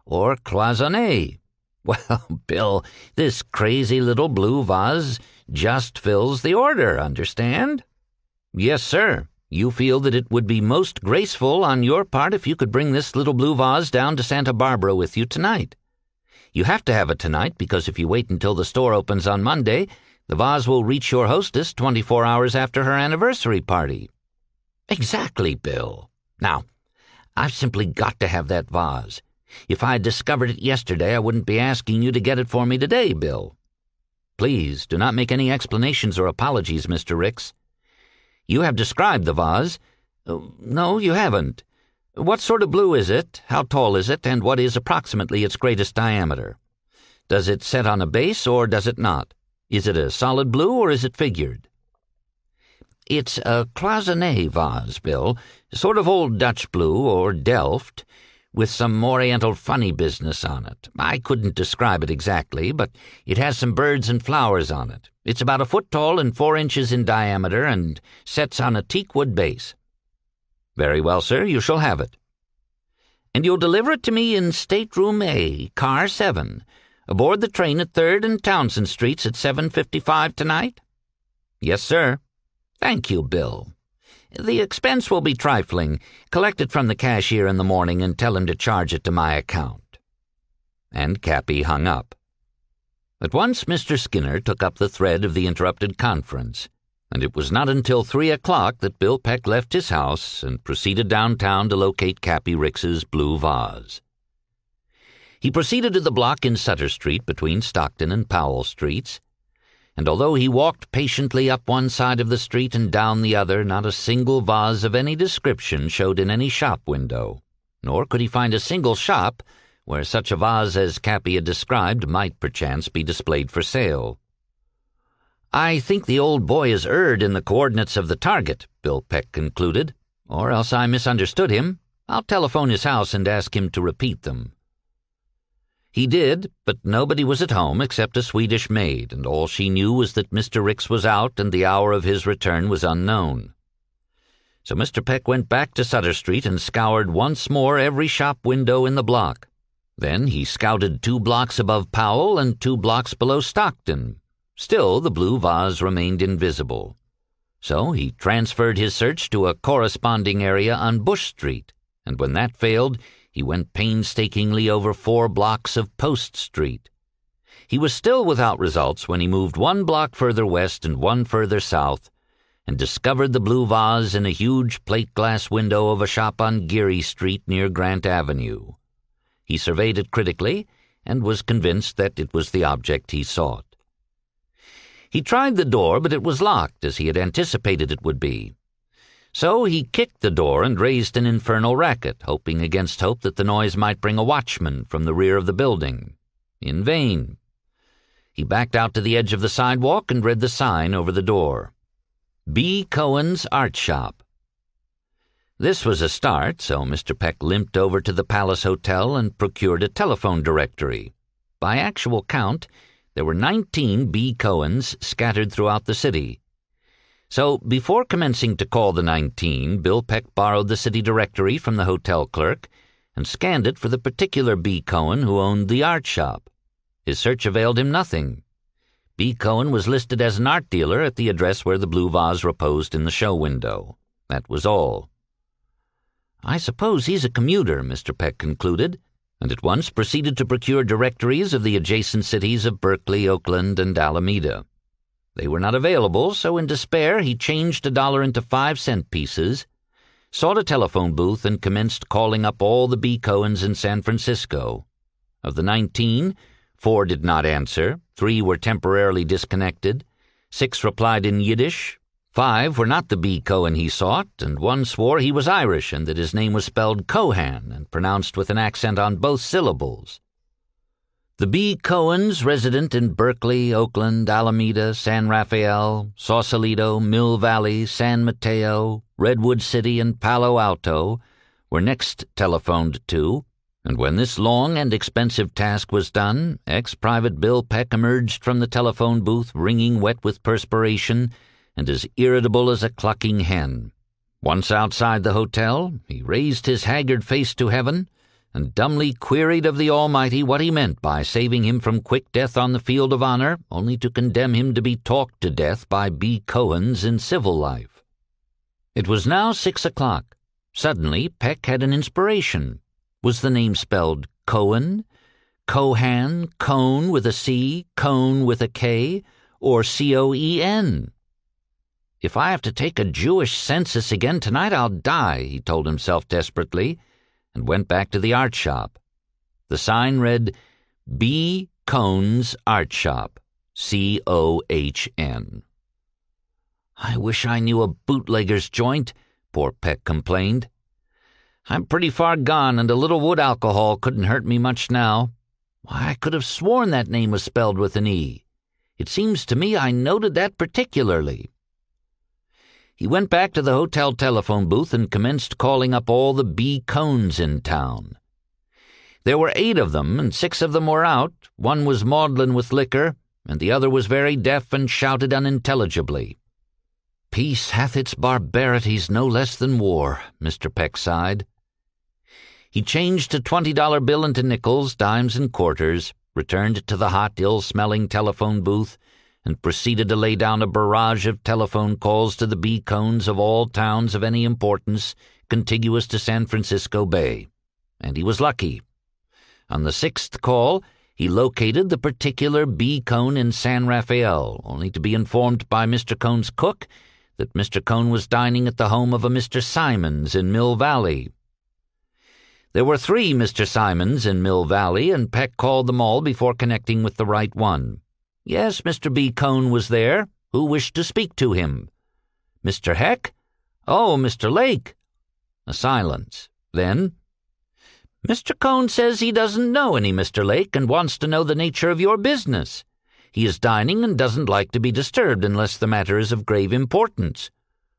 or cloisonné. Well, Bill, this crazy little blue vase just fills the order, understand? Yes, sir. You feel that it would be most graceful on your part if you could bring this little blue vase down to Santa Barbara with you tonight. You have to have it tonight because if you wait until the store opens on Monday, the vase will reach your hostess twenty-four hours after her anniversary party. Exactly, Bill. Now, I've simply got to have that vase. If I had discovered it yesterday, I wouldn't be asking you to get it for me today, Bill. Please do not make any explanations or apologies, Mister Ricks. You have described the vase. Uh, no, you haven't. What sort of blue is it? How tall is it? And what is approximately its greatest diameter? Does it set on a base or does it not? Is it a solid blue or is it figured? It's a cloisonné vase, Bill, sort of old Dutch blue or Delft, with some oriental funny business on it. I couldn't describe it exactly, but it has some birds and flowers on it. It's about a foot tall and four inches in diameter and sets on a teakwood base. Very well, sir, you shall have it. And you'll deliver it to me in Stateroom A, Car seven, aboard the train at third and Townsend Streets at seven fifty-five tonight? Yes, sir. Thank you, Bill. The expense will be trifling. Collect it from the cashier in the morning and tell him to charge it to my account. And Cappy hung up. At once Mister Skinner took up the thread of the interrupted conference, and it was not until three o'clock that Bill Peck left his house and proceeded downtown to locate Cappy Ricks's blue vase. He proceeded to the block in Sutter Street between Stockton and Powell Streets, and although he walked patiently up one side of the street and down the other, not a single vase of any description showed in any shop window, nor could he find a single shop where such a vase as Cappy had described might perchance be displayed for sale. I think the old boy has erred in the coordinates of the target, Bill Peck concluded, or else I misunderstood him. I'll telephone his house and ask him to repeat them. He did, but nobody was at home except a Swedish maid, and all she knew was that Mister Ricks was out and the hour of his return was unknown. So Mister Peck went back to Sutter Street and scoured once more every shop window in the block. Then he scouted two blocks above Powell and two blocks below Stockton. Still, the blue vase remained invisible. So he transferred his search to a corresponding area on Bush Street, and when that failed, he went painstakingly over four blocks of Post Street. He was still without results when he moved one block further west and one further south, and discovered the blue vase in a huge plate-glass window of a shop on Geary Street near Grant Avenue. He surveyed it critically and was convinced that it was the object he sought. He tried the door, but it was locked, as he had anticipated it would be. So he kicked the door and raised an infernal racket, hoping against hope that the noise might bring a watchman from the rear of the building. In vain. He backed out to the edge of the sidewalk and read the sign over the door. B. Cohen's Art Shop. This was a start, so Mister Peck limped over to the Palace Hotel and procured a telephone directory. By actual count, there were nineteen B. Cohens scattered throughout the city. So, before commencing to call the nineteen, Bill Peck borrowed the city directory from the hotel clerk and scanned it for the particular B. Cohen who owned the art shop. His search availed him nothing. B. Cohen was listed as an art dealer at the address where the blue vase reposed in the show window. That was all. I suppose he's a commuter, Mister Peck concluded, and at once proceeded to procure directories of the adjacent cities of Berkeley, Oakland, and Alameda. They were not available, so in despair he changed a dollar into five-cent pieces, sought a telephone booth, and commenced calling up all the B. Cohens in San Francisco. Of the nineteen, four did not answer, three were temporarily disconnected, six replied in Yiddish, five were not the B. Cohen he sought, and one swore he was Irish and that his name was spelled Cohan and pronounced with an accent on both syllables. The B. Cohens, resident in Berkeley, Oakland, Alameda, San Rafael, Sausalito, Mill Valley, San Mateo, Redwood City, and Palo Alto, were next telephoned to, and when this long and expensive task was done, ex-Private Bill Peck emerged from the telephone booth wringing wet with perspiration and as irritable as a clucking hen. Once outside the hotel, he raised his haggard face to heaven and dumbly queried of the Almighty what he meant by saving him from quick death on the field of honor, only to condemn him to be talked to death by B. Cohens in civil life. It was now six o'clock. Suddenly, Peck had an inspiration. Was the name spelled Cohen, Cohan, Cone with a C, Cone with a K, or C O E N? If I have to take a Jewish census again tonight, I'll die, he told himself desperately, and went back to the art shop. The sign read, B. Cohn's Art Shop, C O H N. I wish I knew a bootlegger's joint, poor Peck complained. I'm pretty far gone, and a little wood alcohol couldn't hurt me much now. Why, I could have sworn that name was spelled with an E. It seems to me I noted that particularly. He went back to the hotel telephone booth and commenced calling up all the B. Cohns in town. There were eight of them, and six of them were out. One was maudlin with liquor, and the other was very deaf and shouted unintelligibly. Peace hath its barbarities no less than war, Mister Peck sighed. He changed a twenty-dollar bill into nickels, dimes, and quarters, returned to the hot, ill-smelling telephone booth, and proceeded to lay down a barrage of telephone calls to the B. Cohns of all towns of any importance contiguous to San Francisco Bay. And he was lucky. On the sixth call, he located the particular B. Cohn in San Rafael, only to be informed by Mister Cohn's cook that Mister Cohn was dining at the home of a Mister Simons in Mill Valley. There were three Mister Simons in Mill Valley, and Peck called them all before connecting with the right one. Yes, Mister B. Cohn was there, who wished to speak to him. Mister Heck? Oh, Mister Lake. A silence. Then, Mister Cohn says he doesn't know any Mister Lake and wants to know the nature of your business. He is dining and doesn't like to be disturbed unless the matter is of grave importance.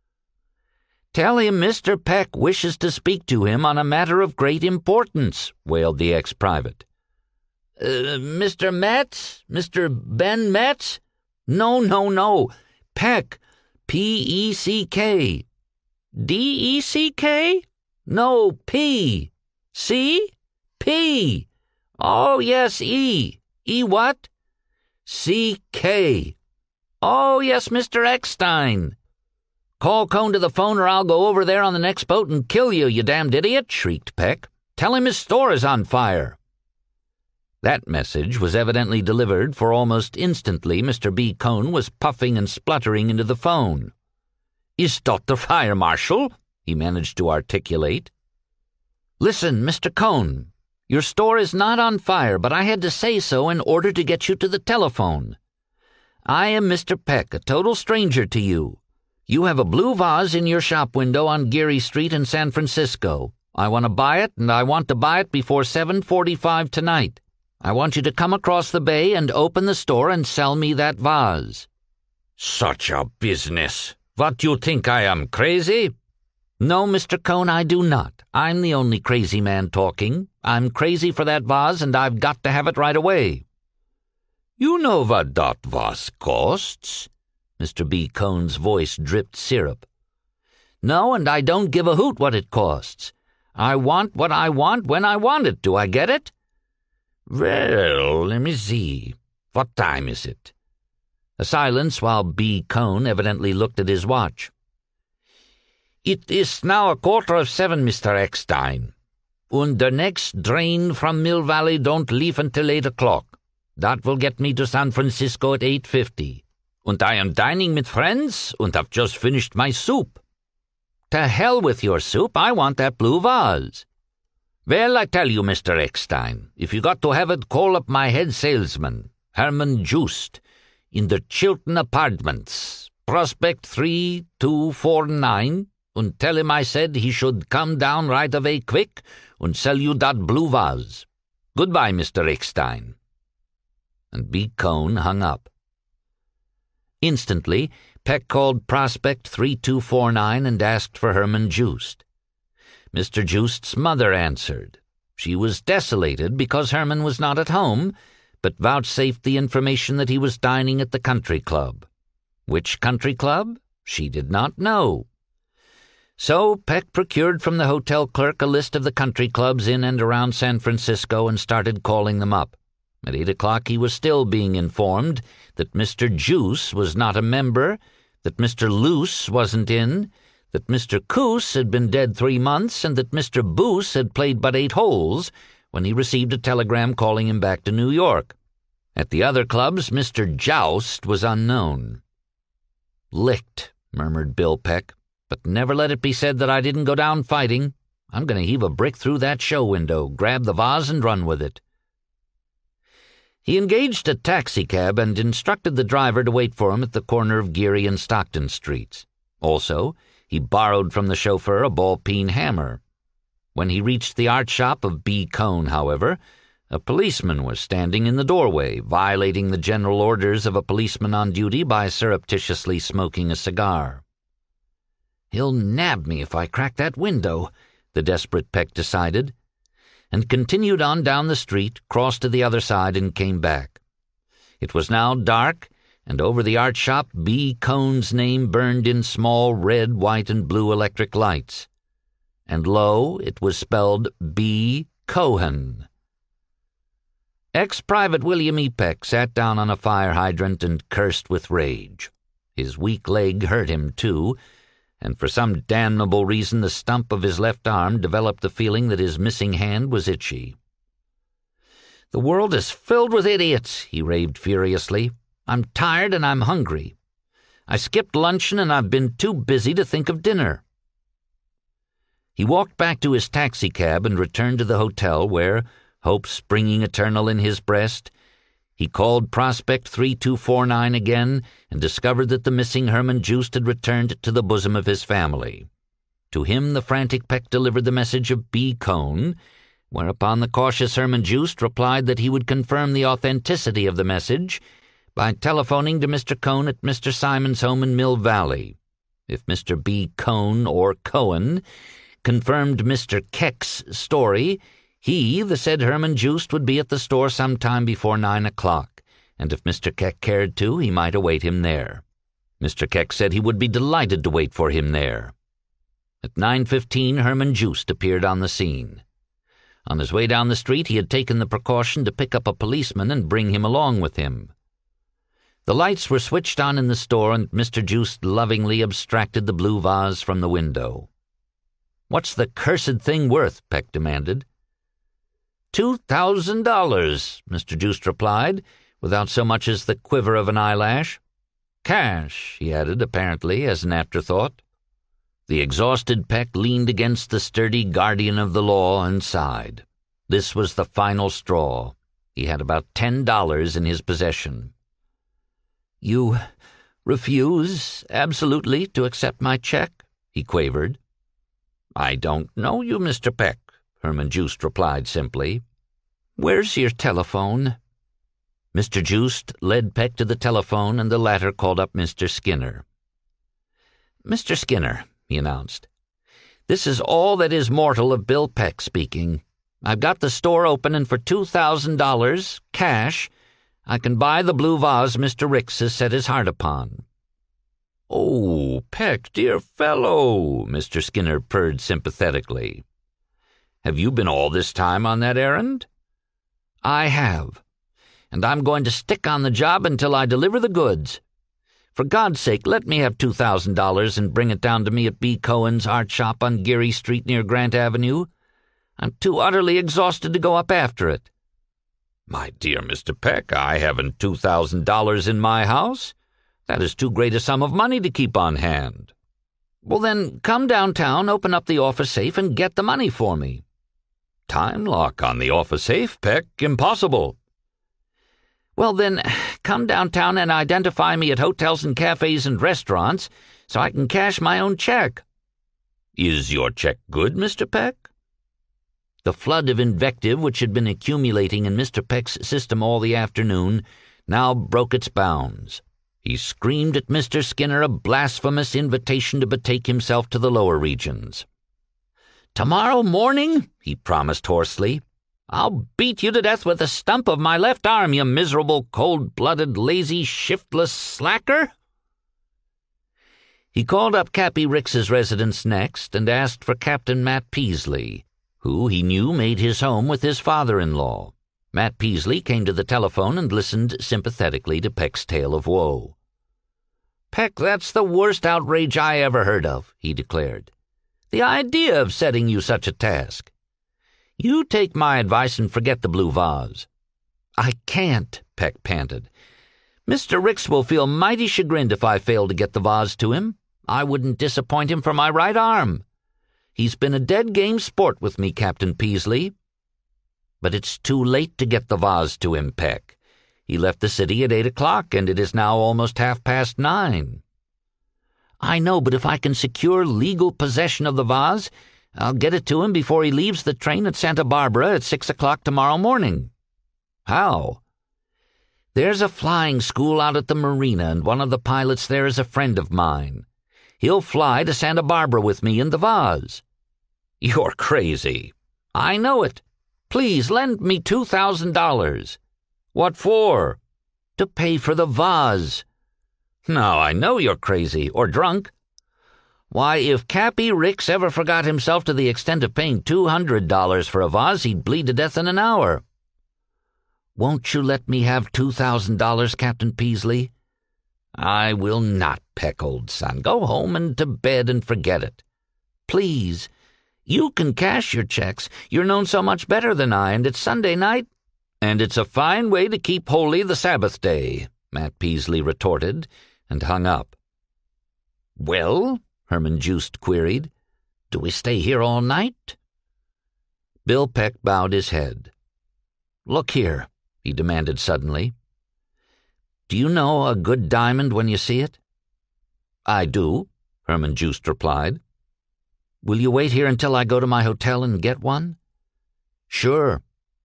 Tell him Mister Peck wishes to speak to him on a matter of great importance, wailed the ex-private. Uh, Mister Metz? Mister Ben Metz? No, no, no. Peck. P E C K. D E C K? No, P. C? P. Oh, yes, E. E what? C K. Oh, yes, Mister Eckstein. Call Cohn to the phone or I'll go over there on the next boat and kill you, you damned idiot, shrieked Peck. Tell him his store is on fire. That message was evidently delivered, for almost instantly Mister B. Cohn was puffing and spluttering into the phone. Is dot the fire, Marshal? He managed to articulate. Listen, Mister Cohn, your store is not on fire, but I had to say so in order to get you to the telephone. I am Mister Peck, a total stranger to you. You have a blue vase in your shop window on Geary Street in San Francisco. I want to buy it, and I want to buy it before seven forty-five tonight. I want you to come across the bay and open the store and sell me that vase. Such a business. What, do you think I am crazy? No, Mister Cohn, I do not. I'm the only crazy man talking. I'm crazy for that vase, and I've got to have it right away. You know what that vase costs? Mister B. Cohn's voice dripped syrup. No, and I don't give a hoot what it costs. I want what I want when I want it. Do I get it? Well, let me see. What time is it? A silence while B. Cohn evidently looked at his watch. It is now a quarter of seven, Mister Eckstein. And the next train from Mill Valley don't leave until eight o'clock. That will get me to San Francisco at eight fifty. And I am dining with friends and have just finished my soup. To hell with your soup, I want that blue vase. Well, I tell you, Mister Eckstein, if you got to have it, call up my head salesman, Herman Joost, in the Chilton Apartments, Prospect three two four nine, and tell him I said he should come down right away quick and sell you that blue vase. Goodbye, Mister Eckstein. And B. Cohn hung up. Instantly, Peck called Prospect three two four nine and asked for Herman Joost. Mister Joost's mother answered. She was desolated because Herman was not at home, but vouchsafed the information that he was dining at the country club. Which country club? She did not know. So Peck procured from the hotel clerk a list of the country clubs in and around San Francisco and started calling them up. At eight o'clock he was still being informed that Mister Juice was not a member, that Mister Loose wasn't in, that Mister Coos had been dead three months, and that Mister Boos had played but eight holes when he received a telegram calling him back to New York. At the other clubs, Mister Joust was unknown. "Licked," murmured Bill Peck, "but never let it be said that I didn't go down fighting. I'm going to heave a brick through that show window, grab the vase, and run with it." He engaged a taxicab and instructed the driver to wait for him at the corner of Geary and Stockton Streets. Also, he borrowed from the chauffeur a ball-peen hammer. When he reached the art shop of B. Cohn, however, a policeman was standing in the doorway, violating the general orders of a policeman on duty by surreptitiously smoking a cigar. "He'll nab me if I crack that window," the desperate Peck decided, and continued on down the street, crossed to the other side, and came back. It was now dark, and over the art shop B. Cohn's name burned in small red, white, and blue electric lights. And lo, it was spelled B. Cohen. Ex-Private William E. Peck sat down on a fire hydrant and cursed with rage. His weak leg hurt him, too, and for some damnable reason the stump of his left arm developed the feeling that his missing hand was itchy. "The world is filled with idiots," he raved furiously. "I'm tired and I'm hungry. I skipped luncheon and I've been too busy to think of dinner." He walked back to his taxicab and returned to the hotel where, hope springing eternal in his breast, he called Prospect three two four nine again and discovered that the missing Herman Joost had returned to the bosom of his family. To him the frantic Peck delivered the message of B. Cohn, whereupon the cautious Herman Joost replied that he would confirm the authenticity of the message by telephoning to Mister Cohn at Mister Simon's home in Mill Valley. If Mister B. Cohn, or Cohen, confirmed Mister Keck's story, he, the said Herman Joost, would be at the store some time before nine o'clock, and if Mister Keck cared to, he might await him there. Mister Keck said he would be delighted to wait for him there. At nine fifteen, Herman Joost appeared on the scene. On his way down the street, he had taken the precaution to pick up a policeman and bring him along with him. The lights were switched on in the store, and Mister Joost lovingly abstracted the blue vase from the window. "What's the cursed thing worth?" Peck demanded. Two thousand dollars, Mister Joost replied, without so much as the quiver of an eyelash. "Cash," he added, apparently as an afterthought. The exhausted Peck leaned against the sturdy guardian of the law and sighed. This was the final straw. He had about ten dollars in his possession. "You refuse absolutely to accept my check?" he quavered. "I don't know you, Mister Peck," Herman Joost replied simply. "Where's your telephone?" Mister Joost led Peck to the telephone, and the latter called up Mister Skinner. "Mister Skinner," he announced, "this is all that is mortal of Bill Peck speaking. I've got the store open, and for two thousand dollars, cash, I can buy the blue vase Mister Ricks has set his heart upon." "Oh, Peck, dear fellow," Mister Skinner purred sympathetically. "Have you been all this time on that errand?" "I have, and I'm going to stick on the job until I deliver the goods. For God's sake, let me have two thousand dollars and bring it down to me at B. Cohen's art shop on Geary Street near Grant Avenue. I'm too utterly exhausted to go up after it." "My dear Mister Peck, I haven't two thousand dollars in my house. That is too great a sum of money to keep on hand." "Well, then, come downtown, open up the office safe, and get the money for me." "Time lock on the office safe, Peck. Impossible." "Well, then, come downtown and identify me at hotels and cafes and restaurants so I can cash my own check." "Is your check good, Mister Peck?" The flood of invective which had been accumulating in Mister Peck's system all the afternoon now broke its bounds. He screamed at Mister Skinner a blasphemous invitation to betake himself to the lower regions. "Tomorrow morning," he promised hoarsely, "I'll beat you to death with the stump of my left arm, you miserable, cold-blooded, lazy, shiftless slacker." He called up Cappy Ricks's residence next and asked for Captain Matt Peasley, who he knew made his home with his father-in-law. Matt Peasley came to the telephone and listened sympathetically to Peck's tale of woe. "Peck, that's the worst outrage I ever heard of," he declared. "The idea of setting you such a task. You take my advice and forget the blue vase." "I can't," Peck panted. "Mister Ricks will feel mighty chagrined if I fail to get the vase to him. I wouldn't disappoint him for my right arm. He's been a dead-game sport with me, Captain Peasley." "But it's too late to get the vase to him, Peck. He left the city at eight o'clock, and it is now almost half past nine." "I know, but if I can secure legal possession of the vase, I'll get it to him before he leaves the train at Santa Barbara at six o'clock tomorrow morning." "How?" "There's a flying school out at the marina, and one of the pilots there is a friend of mine. He'll fly to Santa Barbara with me in the vase." "You're crazy." "I know it. Please lend me two thousand dollars. "What for?" "To pay for the vase." "No, I know you're crazy, or drunk." "Why, if Cappy Ricks ever forgot himself to the extent of paying two hundred dollars for a vase, he'd bleed to death in an hour." "Won't you let me have two thousand dollars, Captain Peasley?" "I will not, Peck, old son. Go home and to bed and forget it." "Please. You can cash your checks. You're known so much better than I, and it's Sunday night." "And it's a fine way to keep holy the Sabbath day," Matt Peasley retorted, and hung up. "Well?" Herman Joost queried. "Do we stay here all night?" Bill Peck bowed his head. "Look here," he demanded suddenly. "Do you know a good diamond when you see it?" "I do," Herman Joost replied. "Will you wait here until I go to my hotel and get one?" "Sure."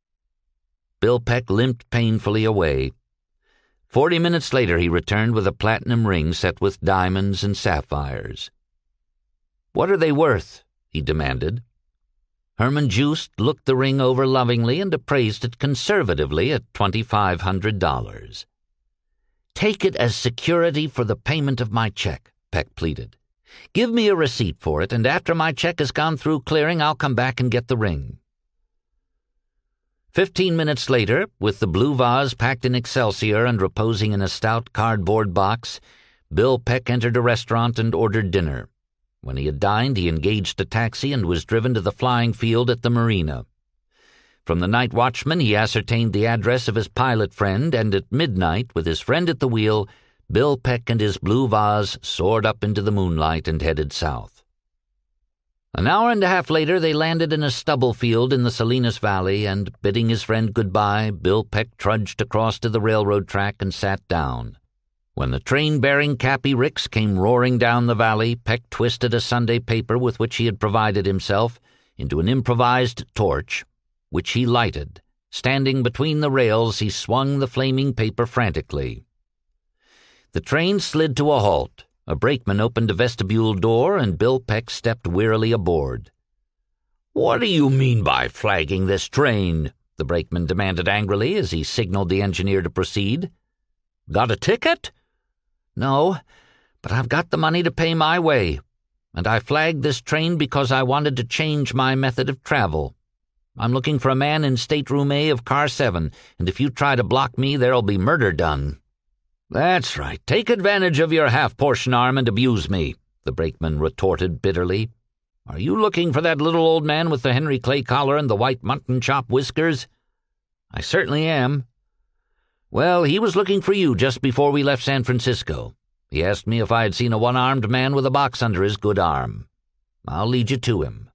Bill Peck limped painfully away. Forty minutes later he returned with a platinum ring set with diamonds and sapphires. "What are they worth?" he demanded. Herman Joost looked the ring over lovingly and appraised it conservatively at twenty-five hundred dollars. "Take it as security for the payment of my check," Peck pleaded. "Give me a receipt for it, and after my check has gone through clearing, I'll come back and get the ring." Fifteen minutes later, with the blue vase packed in excelsior and reposing in a stout cardboard box, Bill Peck entered a restaurant and ordered dinner. When he had dined, he engaged a taxi and was driven to the flying field at the marina. From the night watchman, he ascertained the address of his pilot friend, and at midnight, with his friend at the wheel, Bill Peck and his blue vase soared up into the moonlight and headed south. An hour and a half later, they landed in a stubble field in the Salinas Valley, and, bidding his friend goodbye, Bill Peck trudged across to the railroad track and sat down. When the train bearing Cappy Ricks came roaring down the valley, Peck twisted a Sunday paper with which he had provided himself into an improvised torch, which he lighted. Standing between the rails, he swung the flaming paper frantically. The train slid to a halt. A brakeman opened a vestibule door, and Bill Peck stepped wearily aboard. "What do you mean by flagging this train?" the brakeman demanded angrily as he signaled the engineer to proceed. "Got a ticket?" "No, but I've got the money to pay my way, and I flagged this train because I wanted to change my method of travel. I'm looking for a man in stateroom A of car seven, and if you try to block me, there'll be murder done." "That's right. Take advantage of your half-portion arm and abuse me," the brakeman retorted bitterly. "Are you looking for that little old man with the Henry Clay collar and the white mutton chop whiskers?" "I certainly am." "Well, he was looking for you just before we left San Francisco. He asked me if I had seen a one-armed man with a box under his good arm. I'll lead you to him."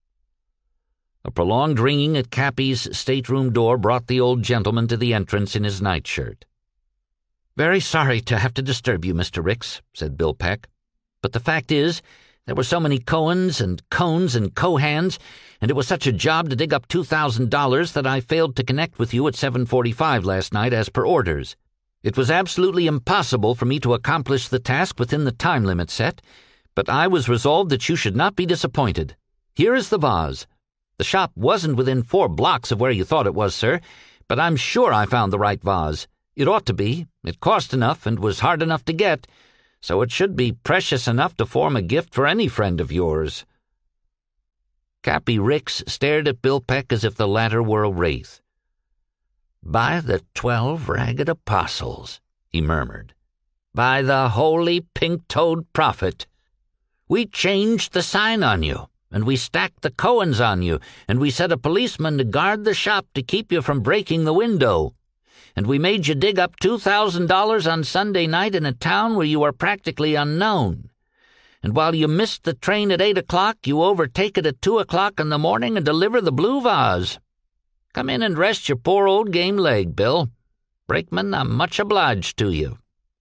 A prolonged ringing at Cappy's stateroom door brought the old gentleman to the entrance in his nightshirt. "Very sorry to have to disturb you, Mister Ricks," said Bill Peck, "but the fact is, there were so many Cohens and Cohns and Cohans, and it was such a job to dig up two thousand dollars that I failed to connect with you at seven forty-five last night as per orders. It was absolutely impossible for me to accomplish the task within the time limit set, but I was resolved that you should not be disappointed. Here is the vase. The shop wasn't within four blocks of where you thought it was, sir, but I'm sure I found the right vase. It ought to be. It cost enough and was hard enough to get. so it should be precious enough to form a gift for any friend of yours." Cappy Ricks stared at Bill Peck as if the latter were a wraith. "By the twelve ragged apostles," he murmured. "By the holy pink-toed prophet. We changed the sign on you, and we stacked the Cohens on you, and we set a policeman to guard the shop to keep you from breaking the window. And we made you dig up two thousand dollars on Sunday night in a town where you are practically unknown. And while you missed the train at eight o'clock, you overtake it at two o'clock in the morning and deliver the blue vase. Come in and rest your poor old game leg, Bill. Brakeman, I'm much obliged to you."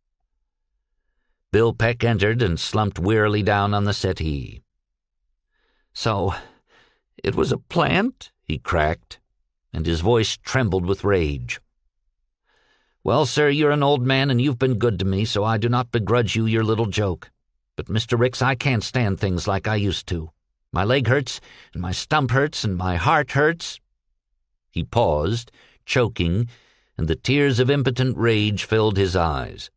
Bill Peck entered and slumped wearily down on the settee. "So, it was a plant?" he cracked, and his voice trembled with rage. "Well, sir, you're an old man and you've been good to me, so I do not begrudge you your little joke. But, Mister Ricks, I can't stand things like I used to. My leg hurts, and my stump hurts, and my heart hurts." He paused, choking, and the tears of impotent rage filled his eyes.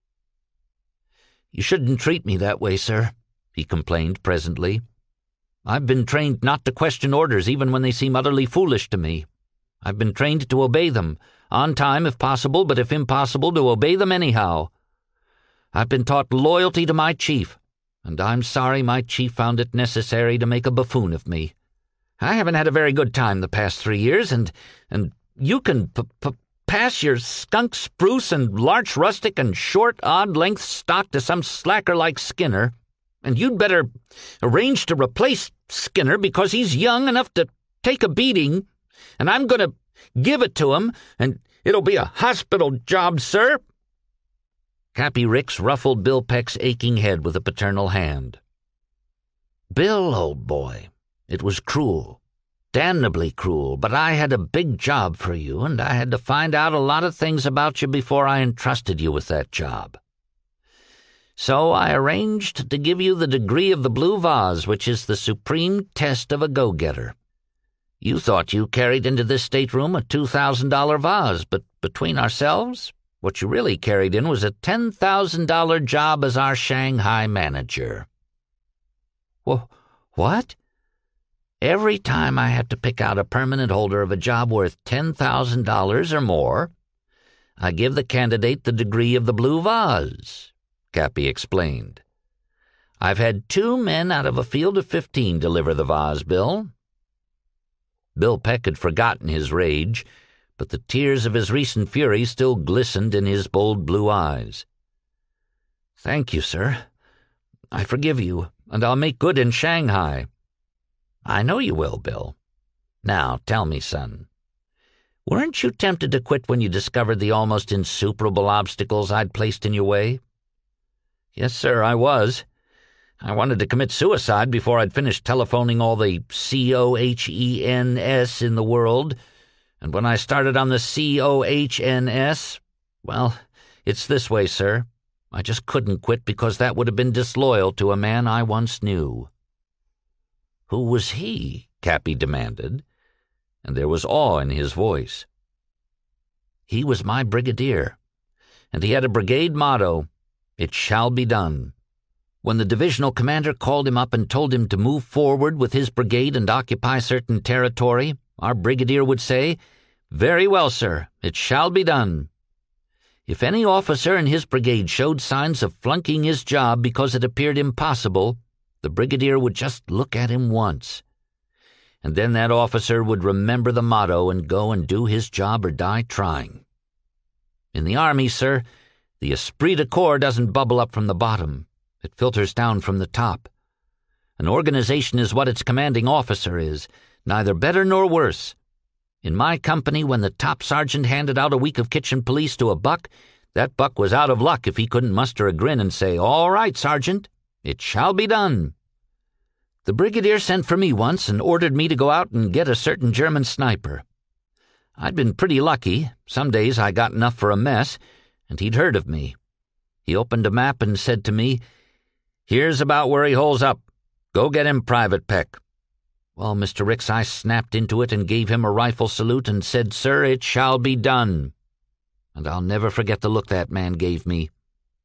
"You shouldn't treat me that way, sir," he complained presently. "I've been trained not to question orders even when they seem utterly foolish to me. I've been trained to obey them, on time if possible, but if impossible, to obey them anyhow. I've been taught loyalty to my chief, and I'm sorry my chief found it necessary to make a buffoon of me. I haven't had a very good time the past three years, and and you can p p pass your skunk spruce and larch rustic and short, odd-length stock to some slacker like Skinner, and you'd better arrange to replace Skinner because he's young enough to take a beating, and I'm going to give it to him, and it'll be a hospital job, sir." Cappy Ricks ruffled Bill Peck's aching head with a paternal hand. "Bill, old boy, it was cruel, damnably cruel, but I had a big job for you, and I had to find out a lot of things about you before I entrusted you with that job. So I arranged to give you the degree of the blue vase, which is the supreme test of a go-getter. You thought you carried into this stateroom a two thousand dollar vase, but between ourselves, what you really carried in was a ten thousand dollar job as our Shanghai manager." "Wh- what?" "Every time I had to pick out a permanent holder of a job worth ten thousand dollars or more, I give the candidate the degree of the blue vase," Cappy explained. "I've had two men out of a field of fifteen deliver the vase, Bill." Bill Peck had forgotten his rage, but the tears of his recent fury still glistened in his bold blue eyes. "Thank you, sir. I forgive you, and I'll make good in Shanghai." "I know you will, Bill. Now, tell me, son, weren't you tempted to quit when you discovered the almost insuperable obstacles I'd placed in your way?" "Yes, sir, I was. I wanted to commit suicide before I'd finished telephoning all the C O H E N S in the world, and when I started on the C O H N S, well, it's this way, sir. I just couldn't quit because that would have been disloyal to a man I once knew." "Who was he?" Cappy demanded, and there was awe in his voice. "He was my brigadier, and he had a brigade motto, 'It shall be done.' When the divisional commander called him up and told him to move forward with his brigade and occupy certain territory, our brigadier would say, 'Very well, sir, it shall be done.' If any officer in his brigade showed signs of flunking his job because it appeared impossible, the brigadier would just look at him once. And then that officer would remember the motto and go and do his job or die trying. In the Army, sir, the esprit de corps doesn't bubble up from the bottom. It filters down from the top. An organization is what its commanding officer is, neither better nor worse. In my company, when the top sergeant handed out a week of kitchen police to a buck, that buck was out of luck if he couldn't muster a grin and say, 'All right, Sergeant, it shall be done.' The brigadier sent for me once and ordered me to go out and get a certain German sniper. I'd been pretty lucky. Some days I got enough for a mess, and he'd heard of me. He opened a map and said to me, 'Here's about where he holes up. Go get him, Private Peck.' Well, Mister Ricks, I snapped into it and gave him a rifle salute and said, 'Sir, it shall be done.' And I'll never forget the look that man gave me.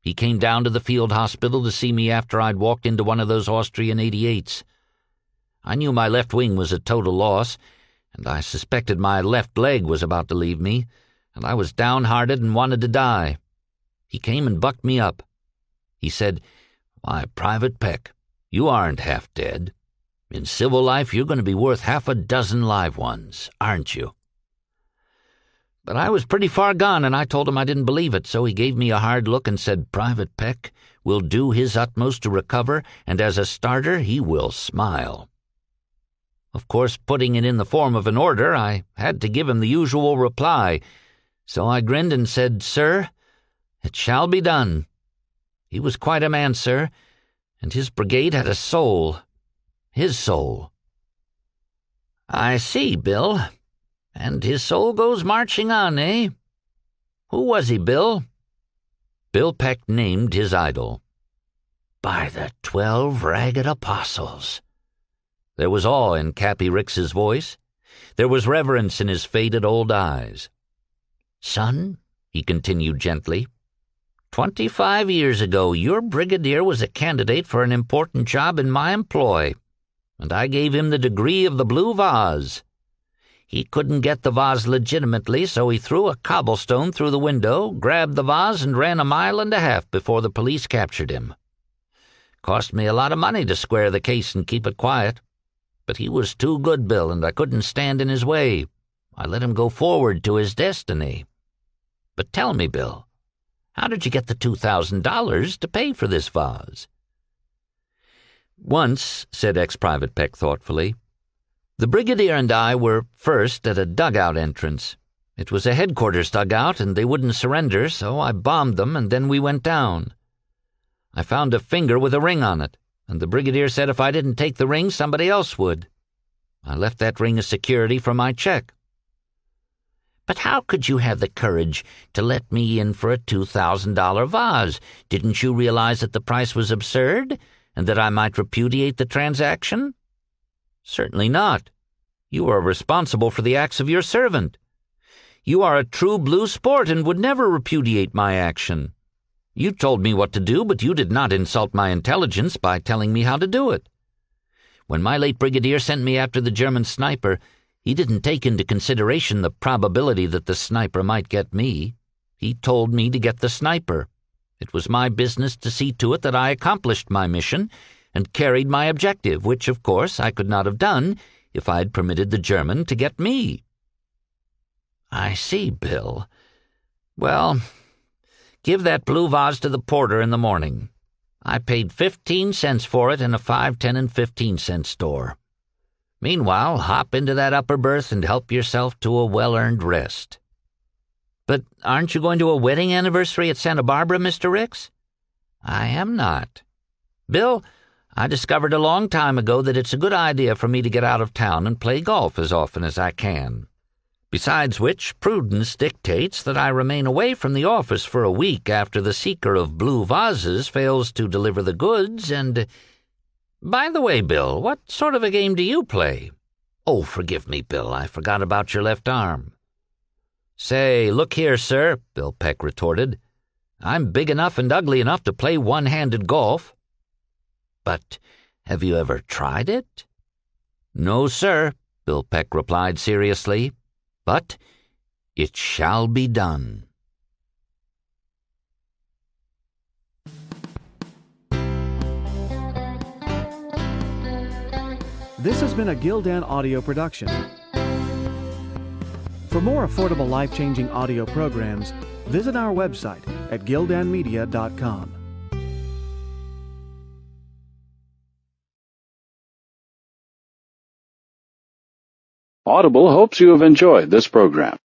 He came down to the field hospital to see me after I'd walked into one of those Austrian eighty-eights. I knew my left wing was a total loss, and I suspected my left leg was about to leave me, and I was downhearted and wanted to die. He came and bucked me up. He said, "Why, Private Peck, you aren't half dead. In civil life, you're going to be worth half a dozen live ones, aren't you?" But I was pretty far gone, and I told him I didn't believe it, so he gave me a hard look and said, "Private Peck will do his utmost to recover, and as a starter he will smile." Of course, putting it in the form of an order, I had to give him the usual reply, so I grinned and said, "Sir, it shall be done." He was quite a man, sir, and his brigade had a soul. His soul. "I see, Bill. And his soul goes marching on, eh? Who was he, Bill?" Bill Peck named his idol. "By the twelve ragged apostles." There was awe in Cappy Ricks's voice. There was reverence in his faded old eyes. "Son," he continued gently, "twenty-five years ago your brigadier was a candidate for an important job in my employ, and I gave him the degree of the Blue Vase. He couldn't get the vase legitimately, so he threw a cobblestone through the window, grabbed the vase, and ran a mile and a half before the police captured him. Cost me a lot of money to square the case and keep it quiet. But he was too good, Bill, and I couldn't stand in his way. I let him go forward to his destiny. But tell me, Bill, how did you get the two thousand dollars to pay for this vase?" "Once," said ex-Private Peck thoughtfully, "the brigadier and I were first at a dugout entrance. It was a headquarters dugout, and they wouldn't surrender, so I bombed them, and then we went down. I found a finger with a ring on it, and the brigadier said if I didn't take the ring, somebody else would. I left that ring as security for my check." "But how could you have the courage to let me in for a two thousand dollars vase? Didn't you realize that the price was absurd, and that I might repudiate the transaction?" "Certainly not. You are responsible for the acts of your servant. You are a true blue sport and would never repudiate my action. You told me what to do, but you did not insult my intelligence by telling me how to do it. When my late brigadier sent me after the German sniper, he didn't take into consideration the probability that the sniper might get me. He told me to get the sniper. It was my business to see to it that I accomplished my mission and carried my objective, which, of course, I could not have done if I had permitted the German to get me." "I see, Bill. Well, give that blue vase to the porter in the morning. I paid fifteen cents for it in a five, ten, and fifteen cent store. Meanwhile, hop into that upper berth and help yourself to a well-earned rest." "But aren't you going to a wedding anniversary at Santa Barbara, Mister Ricks?" "I am not. Bill, I discovered a long time ago that it's a good idea for me to get out of town and play golf as often as I can. Besides which, prudence dictates that I remain away from the office for a week after the seeker of blue vases fails to deliver the goods, and... By the way, Bill, what sort of a game do you play? Oh, forgive me, Bill, I forgot about your left arm." "Say, look here, sir," Bill Peck retorted. "I'm big enough and ugly enough to play one-handed golf." "But have you ever tried it?" "No, sir," Bill Peck replied seriously. "But it shall be done." This has been a Gildan audio production. For more affordable, life-changing audio programs, visit our website at gildan media dot com. Audible hopes you have enjoyed this program.